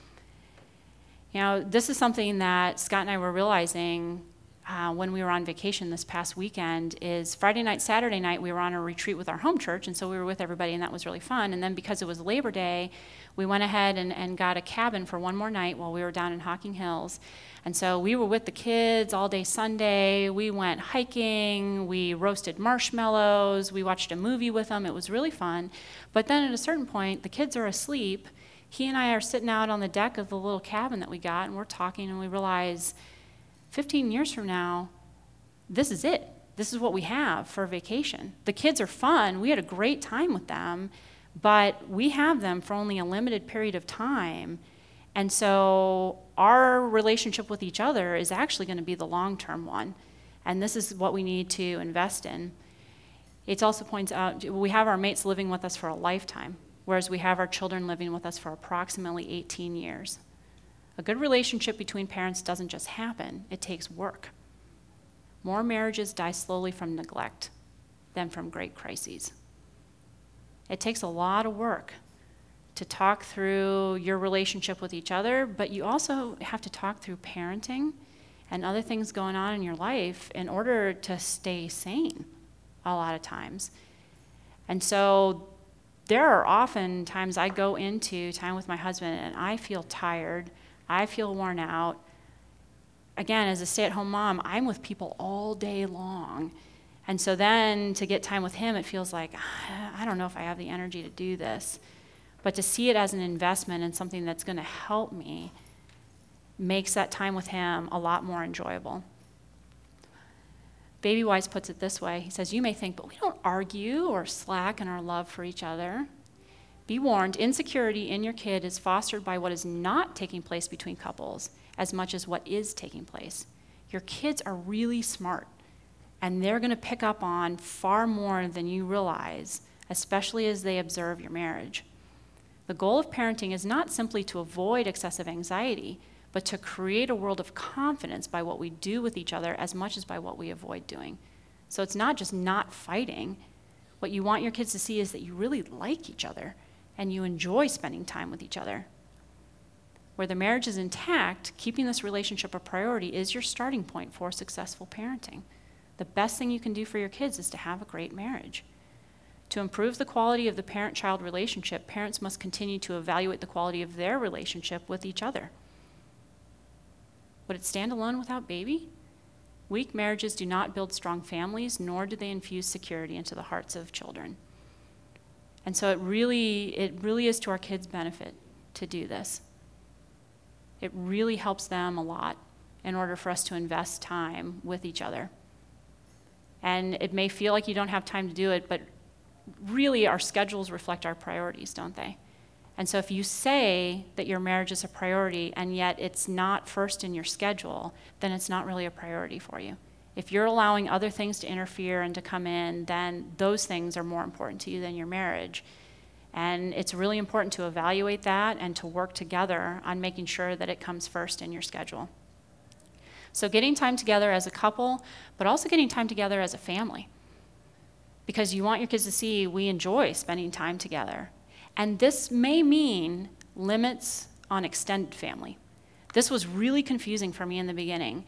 You know, this is something that Scott and I were realizing uh, when we were on vacation this past weekend. Is Friday night, Saturday night, we were on a retreat with our home church, and so we were with everybody, and that was really fun. And then because it was Labor Day, we went ahead and, and got a cabin for one more night while we were down in Hocking Hills. And so we were with the kids all day Sunday. We went hiking. We roasted marshmallows. We watched a movie with them. It was really fun. But then at a certain point, the kids are asleep. He and I are sitting out on the deck of the little cabin that we got, and we're talking, and we realize fifteen years from now, this is it. This is what we have for a vacation. The kids are fun. We had a great time with them, but we have them for only a limited period of time. And so our relationship with each other is actually going to be the long-term one, and this is what we need to invest in. It also points out we have our mates living with us for a lifetime, whereas we have our children living with us for approximately eighteen years. A good relationship between parents doesn't just happen, it takes work. More marriages die slowly from neglect than from great crises. It takes a lot of work to talk through your relationship with each other, but you also have to talk through parenting and other things going on in your life in order to stay sane a lot of times. And so there are often times I go into time with my husband and I feel tired, I feel worn out. Again, as a stay-at-home mom, I'm with people all day long. And so then to get time with him, it feels like, I don't know if I have the energy to do this. But to see it as an investment and something that's going to help me makes that time with him a lot more enjoyable. Baby Wise puts it this way. He says, you may think, but we don't argue or slack in our love for each other. Be warned, insecurity in your kid is fostered by what is not taking place between couples as much as what is taking place. Your kids are really smart. And they're going to pick up on far more than you realize, especially as they observe your marriage. The goal of parenting is not simply to avoid excessive anxiety, but to create a world of confidence by what we do with each other as much as by what we avoid doing. So it's not just not fighting. What you want your kids to see is that you really like each other and you enjoy spending time with each other. Where the marriage is intact, keeping this relationship a priority is your starting point for successful parenting. The best thing you can do for your kids is to have a great marriage. To improve the quality of the parent-child relationship, parents must continue to evaluate the quality of their relationship with each other. Would it stand alone without baby? Weak marriages do not build strong families, nor do they infuse security into the hearts of children. And so it really, it really is to our kids' benefit to do this. It really helps them a lot in order for us to invest time with each other. And it may feel like you don't have time to do it, but really our schedules reflect our priorities, don't they? And so if you say that your marriage is a priority and yet it's not first in your schedule, then it's not really a priority for you. If you're allowing other things to interfere and to come in, then those things are more important to you than your marriage. And it's really important to evaluate that and to work together on making sure that it comes first in your schedule. So getting time together as a couple, but also getting time together as a family. Because you want your kids to see we enjoy spending time together. And this may mean limits on extended family. This was really confusing for me in the beginning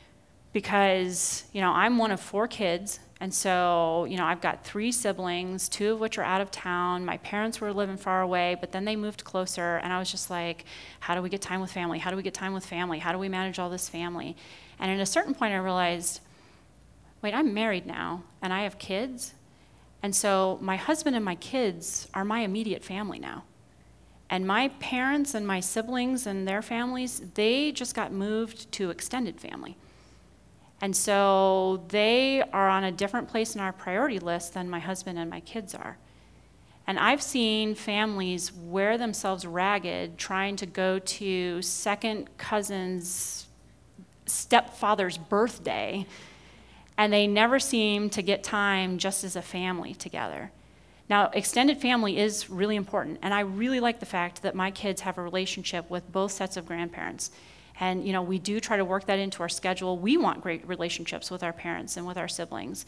because, you know, I'm one of four kids, and so, you know, I've got three siblings, two of which are out of town. My parents were living far away, but then they moved closer, and I was just like, how do we get time with family? How do we get time with family? How do we manage all this family? And at a certain point I realized, wait, I'm married now, and I have kids, and so my husband and my kids are my immediate family now. And my parents and my siblings and their families, they just got moved to extended family. And so they are on a different place in our priority list than my husband and my kids are. And I've seen families wear themselves ragged trying to go to second cousin's stepfather's birthday, and they never seem to get time just as a family together. Now, extended family is really important, and I really like the fact that my kids have a relationship with both sets of grandparents. And, you know, we do try to work that into our schedule. We want great relationships with our parents and with our siblings.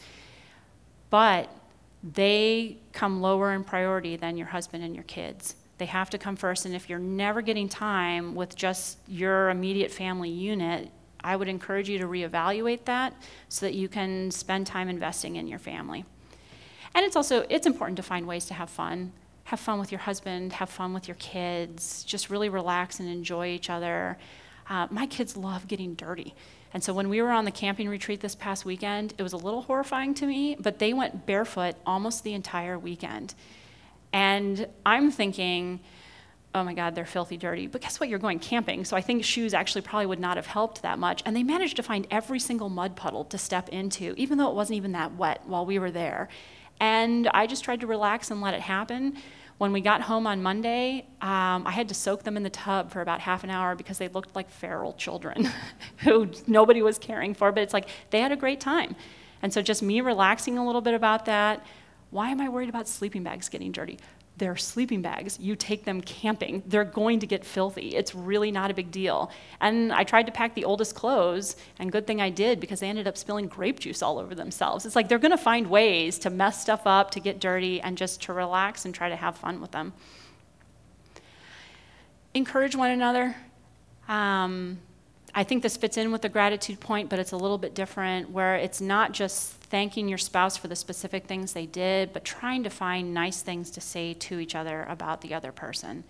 But they come lower in priority than your husband and your kids. They have to come first, and if you're never getting time with just your immediate family unit, I would encourage you to reevaluate that so that you can spend time investing in your family. And it's also, it's important to find ways to have fun. Have fun with your husband, have fun with your kids, just really relax and enjoy each other. Uh, my kids love getting dirty. And so when we were on the camping retreat this past weekend, it was a little horrifying to me, but they went barefoot almost the entire weekend. And I'm thinking, oh my God, they're filthy dirty. But guess what? You're going camping. So I think shoes actually probably would not have helped that much. And they managed to find every single mud puddle to step into, even though it wasn't even that wet while we were there. And I just tried to relax and let it happen. When we got home on Monday, um, I had to soak them in the tub for about half an hour because they looked like feral children who nobody was caring for. But it's like they had a great time. And so just me relaxing a little bit about that. Why am I worried about sleeping bags getting dirty? They're sleeping bags. You take them camping. They're going to get filthy. It's really not a big deal. And I tried to pack the oldest clothes, and good thing I did because they ended up spilling grape juice all over themselves. It's like they're going to find ways to mess stuff up, to get dirty, and just to relax and try to have fun with them. Encourage one another. Um, I think this fits in with the gratitude point, but it's a little bit different, where it's not just thanking your spouse for the specific things they did, but trying to find nice things to say to each other about the other person.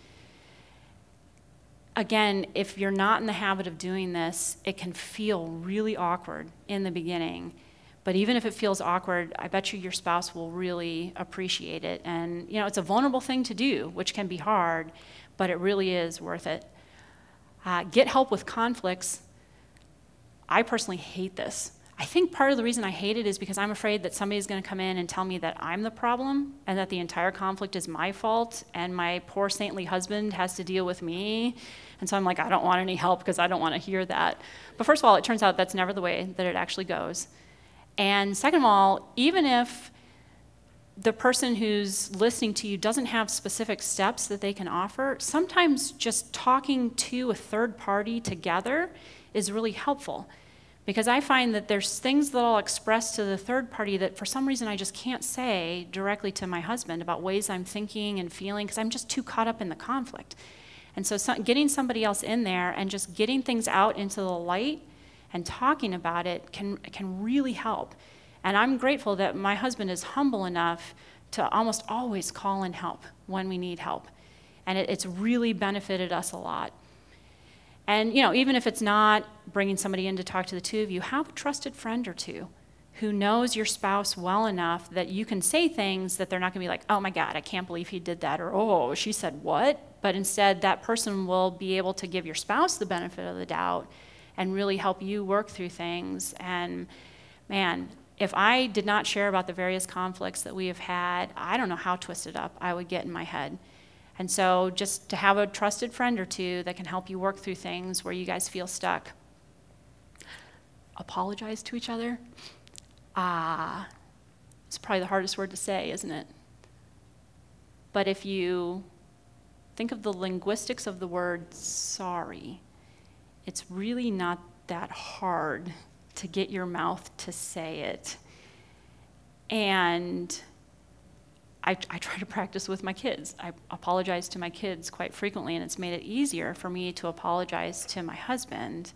Again, if you're not in the habit of doing this, it can feel really awkward in the beginning. But even if it feels awkward, I bet you your spouse will really appreciate it. And, you know, it's a vulnerable thing to do, which can be hard, but it really is worth it. Uh, get help with conflicts. I personally hate this. I think part of the reason I hate it is because I'm afraid that somebody's going to come in and tell me that I'm the problem and that the entire conflict is my fault and my poor saintly husband has to deal with me. And so I'm like, I don't want any help because I don't want to hear that. But first of all, it turns out that's never the way that it actually goes. And second of all, even if the person who's listening to you doesn't have specific steps that they can offer, sometimes just talking to a third party together is really helpful. Because I find that there's things that I'll express to the third party that for some reason I just can't say directly to my husband about ways I'm thinking and feeling because I'm just too caught up in the conflict. And so some, getting somebody else in there and just getting things out into the light and talking about it can, can really help. And I'm grateful that my husband is humble enough to almost always call in help when we need help. And it, it's really benefited us a lot. And, you know, even if it's not bringing somebody in to talk to the two of you, have a trusted friend or two who knows your spouse well enough that you can say things that they're not going to be like, oh my God, I can't believe he did that, or oh, she said what? But instead, that person will be able to give your spouse the benefit of the doubt and really help you work through things. And man, if I did not share about the various conflicts that we have had, I don't know how twisted up I would get in my head. And so just to have a trusted friend or two that can help you work through things where you guys feel stuck. Apologize to each other. Ah, it's probably the hardest word to say, isn't it? But if you think of the linguistics of the word sorry, it's really not that hard to get your mouth to say it. And I, I try to practice with my kids. I apologize to my kids quite frequently, and it's made it easier for me to apologize to my husband.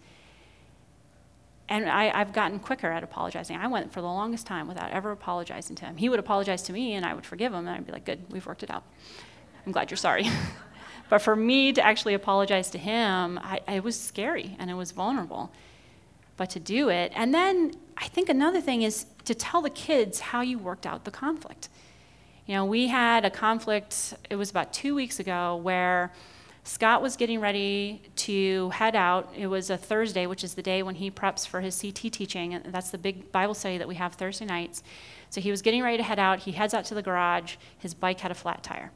And I, I've gotten quicker at apologizing. I went for the longest time without ever apologizing to him. He would apologize to me, and I would forgive him, and I'd be like, good, we've worked it out. I'm glad you're sorry. But for me to actually apologize to him, I, it was scary, and it was vulnerable. But to do it, and then I think another thing is to tell the kids how you worked out the conflict. You know, we had a conflict, it was about two weeks ago, where Scott was getting ready to head out. It was a Thursday, which is the day when he preps for his C T teaching, and that's the big Bible study that we have Thursday nights. So he was getting ready to head out. He heads out to the garage. His bike had a flat tire.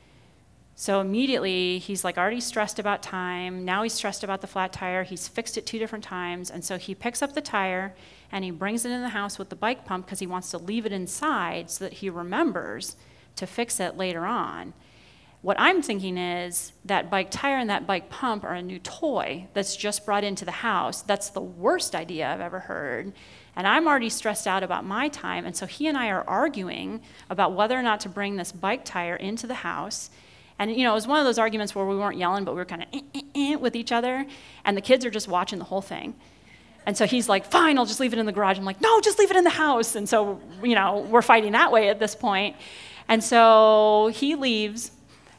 So immediately, he's like already stressed about time. Now he's stressed about the flat tire. He's fixed it two different times. And so he picks up the tire, and he brings it in the house with the bike pump because he wants to leave it inside so that he remembers to fix it later on. What I'm thinking is that bike tire and that bike pump are a new toy that's just brought into the house. That's the worst idea I've ever heard. And I'm already stressed out about my time. And so he and I are arguing about whether or not to bring this bike tire into the house. And, you know, it was one of those arguments where we weren't yelling, but we were kind of eh, eh, eh, with each other. And the kids are just watching the whole thing. And so he's like, fine, I'll just leave it in the garage. I'm like, no, just leave it in the house. And so, you know, we're fighting that way at this point. And so he leaves.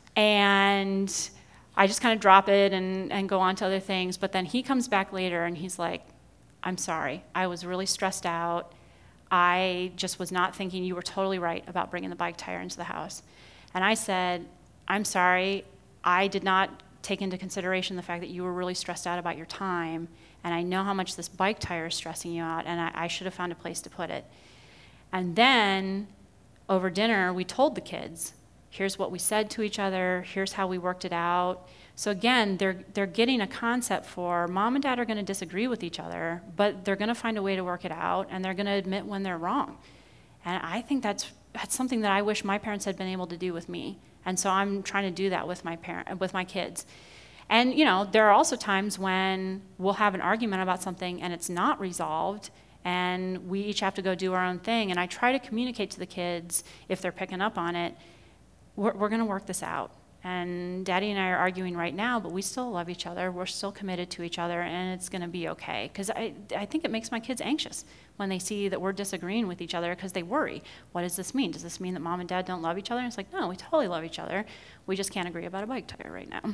And I just kind of drop it and, and go on to other things. But then he comes back later and he's like, I'm sorry. I was really stressed out. I just was not thinking you were totally right about bringing the bike tire into the house. And I said, I'm sorry. I did not take into consideration the fact that you were really stressed out about your time. And I know how much this bike tire is stressing you out. And I, I should have found a place to put it. And then over dinner, we told the kids, here's what we said to each other, here's how we worked it out. So again, they're they're getting a concept for mom and dad are going to disagree with each other, but they're going to find a way to work it out, and they're going to admit when they're wrong. And I think that's that's something that I wish my parents had been able to do with me. And so I'm trying to do that with my parent with my kids. And you know, there are also times when we'll have an argument about something and it's not resolved, and we each have to go do our own thing. And I try to communicate to the kids, if they're picking up on it, we're, we're going to work this out. And Daddy and I are arguing right now, but we still love each other. We're still committed to each other, and it's going to be okay. Because I, I think it makes my kids anxious when they see that we're disagreeing with each other, because they worry. What does this mean? Does this mean that mom and dad don't love each other? And it's like, no, we totally love each other. We just can't agree about a bike tire right now.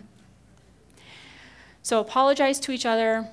So apologize to each other.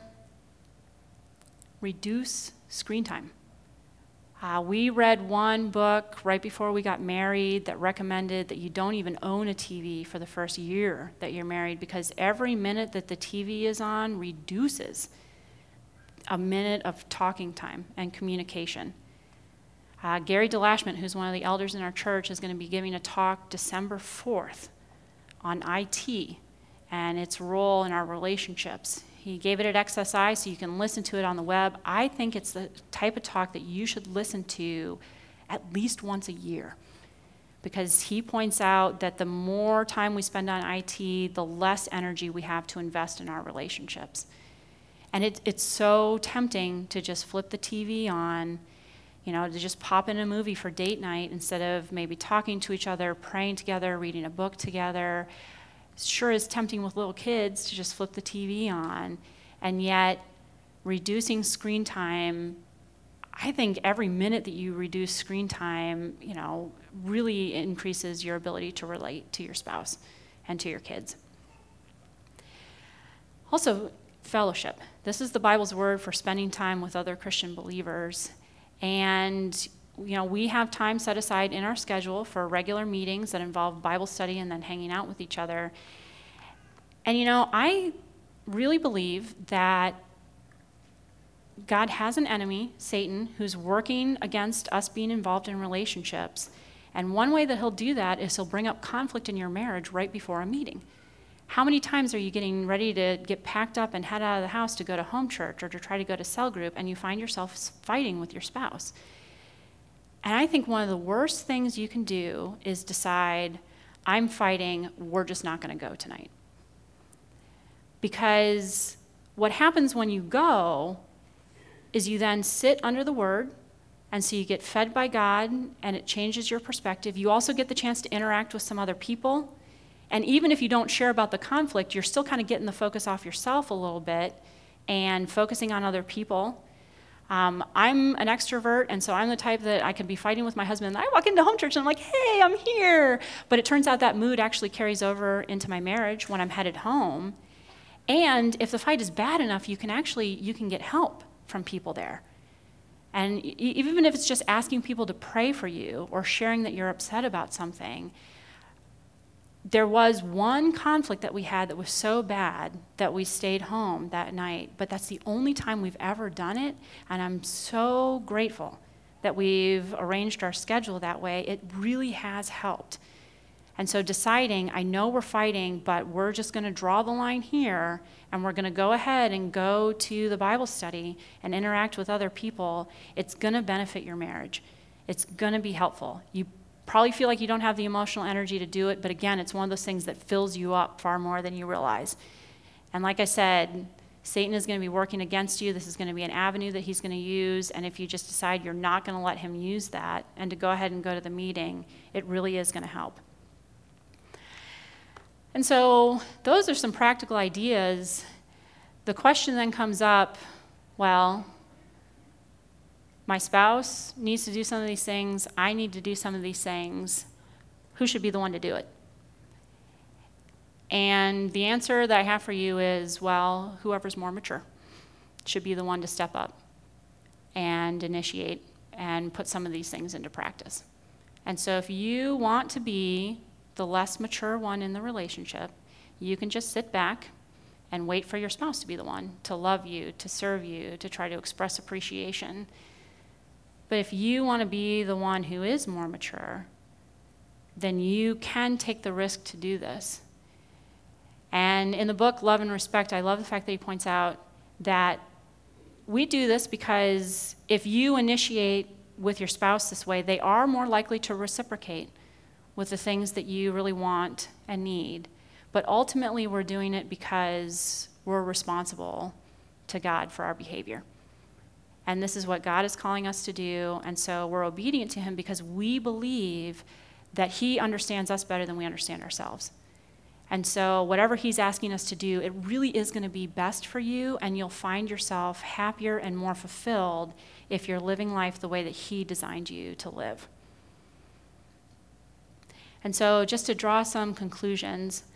Reduce screen time. Uh, we read one book right before we got married that recommended that you don't even own a T V for the first year that you're married, because every minute that the T V is on reduces a minute of talking time and communication. Uh, Gary DeLashman, who's one of the elders in our church, is going to be giving a talk December fourth on I T. and its role in our relationships. He gave it at X S I so you can listen to it on the web. I think it's the type of talk that you should listen to at least once a year, because he points out that the more time we spend on I T, the less energy we have to invest in our relationships. And it, it's so tempting to just flip the T V on, you know, to just pop in a movie for date night instead of maybe talking to each other, praying together, reading a book together. It sure is tempting with little kids to just flip the T V on. And yet, reducing screen time, I think every minute that you reduce screen time, you know, really increases your ability to relate to your spouse and to your kids. Also, fellowship. This is the Bible's word for spending time with other Christian believers. And, you know, we have time set aside in our schedule for regular meetings that involve Bible study and then hanging out with each other. And, you know, I really believe that God has an enemy, Satan, who's working against us being involved in relationships. And one way that he'll do that is he'll bring up conflict in your marriage right before a meeting. How many times are you getting ready to get packed up and head out of the house to go to home church or to try to go to cell group, and you find yourself fighting with your spouse? And I think one of the worst things you can do is decide, I'm fighting, we're just not going to go tonight. Because what happens when you go is you then sit under the word, and so you get fed by God, and it changes your perspective. You also get the chance to interact with some other people. And even if you don't share about the conflict, you're still kind of getting the focus off yourself a little bit and focusing on other people. Um, I'm an extrovert, and so I'm the type that I can be fighting with my husband. And I walk into home church, and I'm like, hey, I'm here. But it turns out that mood actually carries over into my marriage when I'm headed home. And if the fight is bad enough, you can actually, you can get help from people there. And even if it's just asking people to pray for you or sharing that you're upset about something, there was one conflict that we had that was so bad that we stayed home that night, but that's the only time we've ever done it, and I'm so grateful that we've arranged our schedule that way. It really has helped. And so deciding, I know we're fighting, but we're just going to draw the line here, and we're going to go ahead and go to the Bible study and interact with other people, it's going to benefit your marriage. It's going to be helpful. You probably feel like you don't have the emotional energy to do it, but again, it's one of those things that fills you up far more than you realize. And like I said, Satan is going to be working against you. This is going to be an avenue that he's going to use, and if you just decide you're not going to let him use that and to go ahead and go to the meeting, it really is going to help. And so those are some practical ideas. The question then comes up, well, my spouse needs to do some of these things. I need to do some of these things. Who should be the one to do it? And the answer that I have for you is, well, whoever's more mature should be the one to step up and initiate and put some of these things into practice. And so if you want to be the less mature one in the relationship, you can just sit back and wait for your spouse to be the one to love you, to serve you, to try to express appreciation. But if you want to be the one who is more mature, then you can take the risk to do this. And in the book, Love and Respect, I love the fact that he points out that we do this because if you initiate with your spouse this way, they are more likely to reciprocate with the things that you really want and need. But ultimately, we're doing it because we're responsible to God for our behavior. And this is what God is calling us to do, and so we're obedient to him because we believe that he understands us better than we understand ourselves. And so whatever he's asking us to do, it really is going to be best for you, and you'll find yourself happier and more fulfilled if you're living life the way that he designed you to live. And so just to draw some conclusions,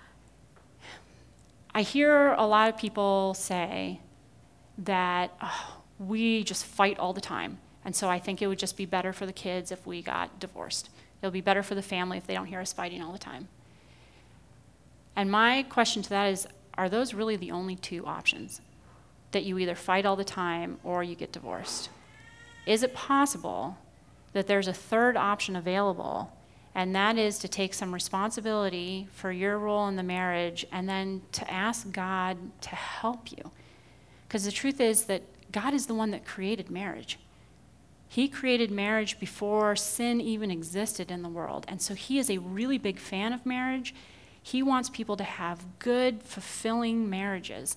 I hear a lot of people say that oh, we just fight all the time, and so I think it would just be better for the kids if we got divorced. It'll be better for the family if they don't hear us fighting all the time. And my question to that is, are those really the only two options? That you either fight all the time or you get divorced? Is it possible that there's a third option available, And that is to take some responsibility for your role in the marriage and then to ask God to help you. Because the truth is that God is the one that created marriage. He created marriage before sin even existed in the world. And so he is a really big fan of marriage. He wants people to have good, fulfilling marriages.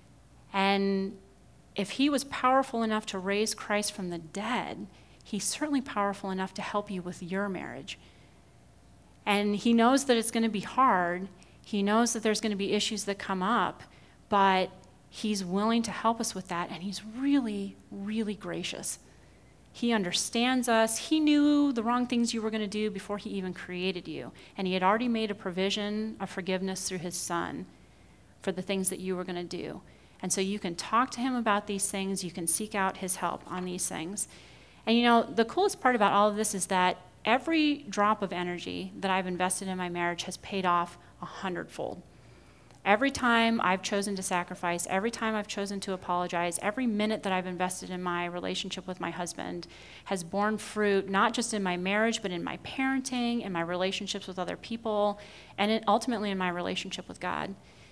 And if he was powerful enough to raise Christ from the dead, he's certainly powerful enough to help you with your marriage. And he knows that it's going to be hard. He knows that there's going to be issues that come up, but he's willing to help us with that, and he's really, really gracious. He understands us. He knew the wrong things you were going to do before he even created you, and he had already made a provision of forgiveness through his son for the things that you were going to do. And so you can talk to him about these things. You can seek out his help on these things. And you know, the coolest part about all of this is that every drop of energy that I've invested in my marriage has paid off a hundredfold. Every time I've chosen to sacrifice, every time I've chosen to apologize, every minute that I've invested in my relationship with my husband has borne fruit, not just in my marriage, but in my parenting, in my relationships with other people, and in, ultimately in my relationship with God.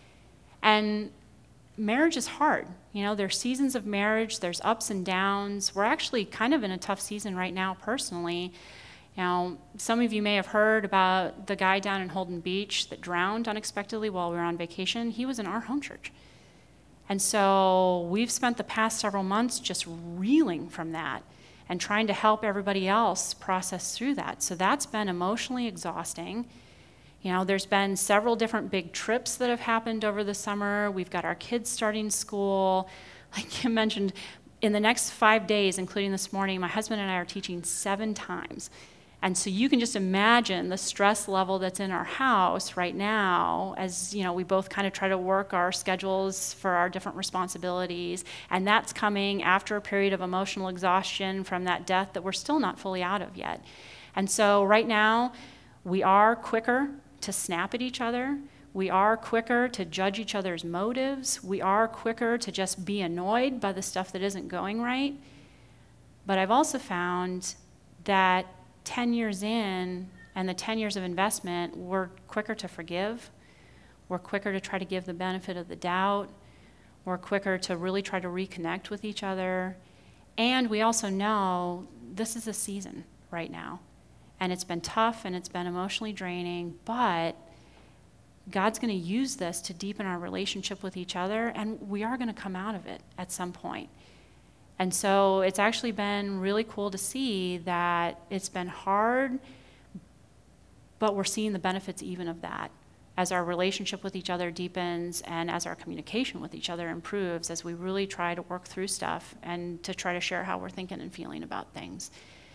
And marriage is hard. You know, there's seasons of marriage, there's ups and downs. We're actually kind of in a tough season right now personally. You know, some of you may have heard about the guy down in Holden Beach that drowned unexpectedly while we were on vacation. He was in our home church. And so we've spent the past several months just reeling from that and trying to help everybody else process through that. So that's been emotionally exhausting. You know, there's been several different big trips that have happened over the summer. We've got our kids starting school. Like Kim mentioned, in the next five days, including this morning, my husband and I are teaching seven times. And so you can just imagine the stress level that's in our house right now as, you know, we both kind of try to work our schedules for our different responsibilities. And that's coming after a period of emotional exhaustion from that death that we're still not fully out of yet. And so right now, we are quicker to snap at each other. We are quicker to judge each other's motives. We are quicker to just be annoyed by the stuff that isn't going right. But I've also found that ten years in, and the ten years of investment, we're quicker to forgive. We're quicker to try to give the benefit of the doubt. We're quicker to really try to reconnect with each other. And we also know this is a season right now. And it's been tough and it's been emotionally draining, but God's going to use this to deepen our relationship with each other, and we are going to come out of it at some point. And so it's actually been really cool to see that it's been hard, but we're seeing the benefits even of that as our relationship with each other deepens and as our communication with each other improves, as we really try to work through stuff and to try to share how we're thinking and feeling about things.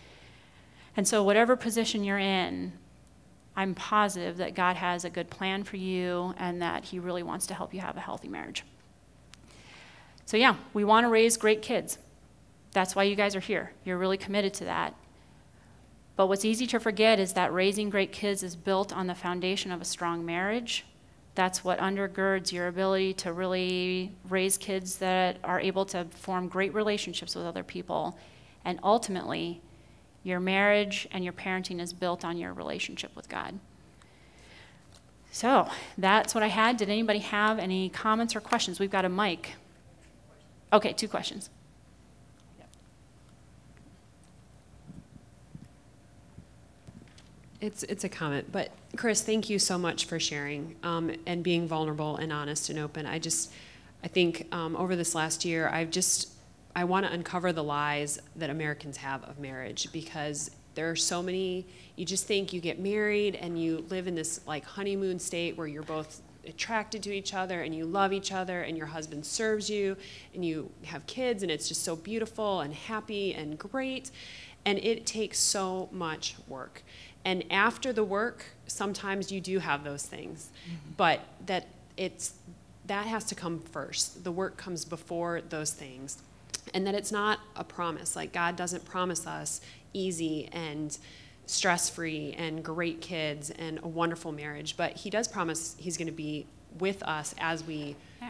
And so whatever position you're in, I'm positive that God has a good plan for you and that he really wants to help you have a healthy marriage. So yeah, we want to raise great kids. That's why you guys are here. You're really committed to that. But what's easy to forget is that raising great kids is built on the foundation of a strong marriage. That's what undergirds your ability to really raise kids that are able to form great relationships with other people. And ultimately, your marriage and your parenting is built on your relationship with God. So that's what I had. Did anybody have any comments or questions? We've got a mic. Okay, two questions. It's it's a comment, but Chris, thank you so much for sharing um, and being vulnerable and honest and open. I just, I think um, over this last year, I've just, I want to uncover the lies that Americans have of marriage, because there are so many. You just think you get married and you live in this like honeymoon state where you're both attracted to each other and you love each other and your husband serves you and you have kids and it's just so beautiful and happy and great, and it takes so much work. And after the work, sometimes you do have those things, mm-hmm. but that it's that has to come first. The work comes before those things, and that it's not a promise. Like God doesn't promise us easy and stress-free and great kids and a wonderful marriage, but he does promise he's going to be with us as we yeah.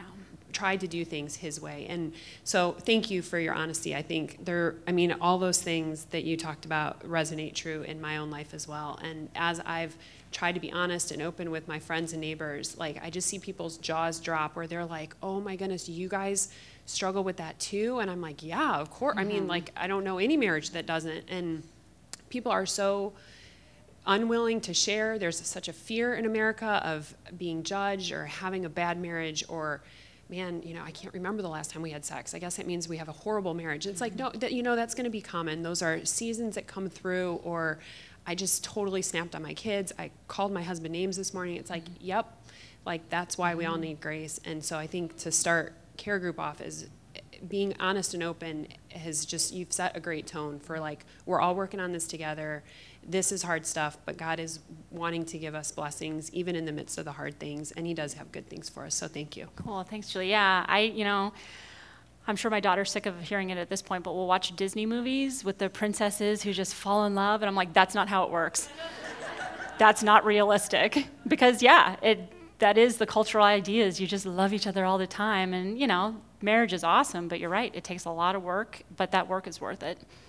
tried to do things his way. And so thank you for your honesty. I think there, I mean, all those things that you talked about resonate true in my own life as well. And as I've tried to be honest and open with my friends and neighbors, like I just see people's jaws drop where they're like, oh my goodness, you guys struggle with that too? And I'm like, yeah, of course. Mm-hmm. I mean, like, I don't know any marriage that doesn't. And people are so unwilling to share. There's such a fear in America of being judged or having a bad marriage, or, man, you know, I can't remember the last time we had sex. I guess it means we have a horrible marriage. It's like, no, that, you know, that's going to be common. Those are seasons that come through. Or I just totally snapped on my kids. I called my husband names this morning. It's like, yep, like that's why we all need grace. And so I think to start Care Group off as being honest and open has just, you've set a great tone for like, we're all working on this together. This is hard stuff, but God is wanting to give us blessings even in the midst of the hard things, and he does have good things for us. So thank you. Cool. Thanks, Julie. Yeah, I, you know, I'm sure my daughter's sick of hearing it at this point, but we'll watch Disney movies with the princesses who just fall in love, and I'm like, that's not how it works. That's not realistic. Because, yeah, it that is the cultural ideas. You just love each other all the time, and, you know, marriage is awesome, but you're right, it takes a lot of work, but that work is worth it.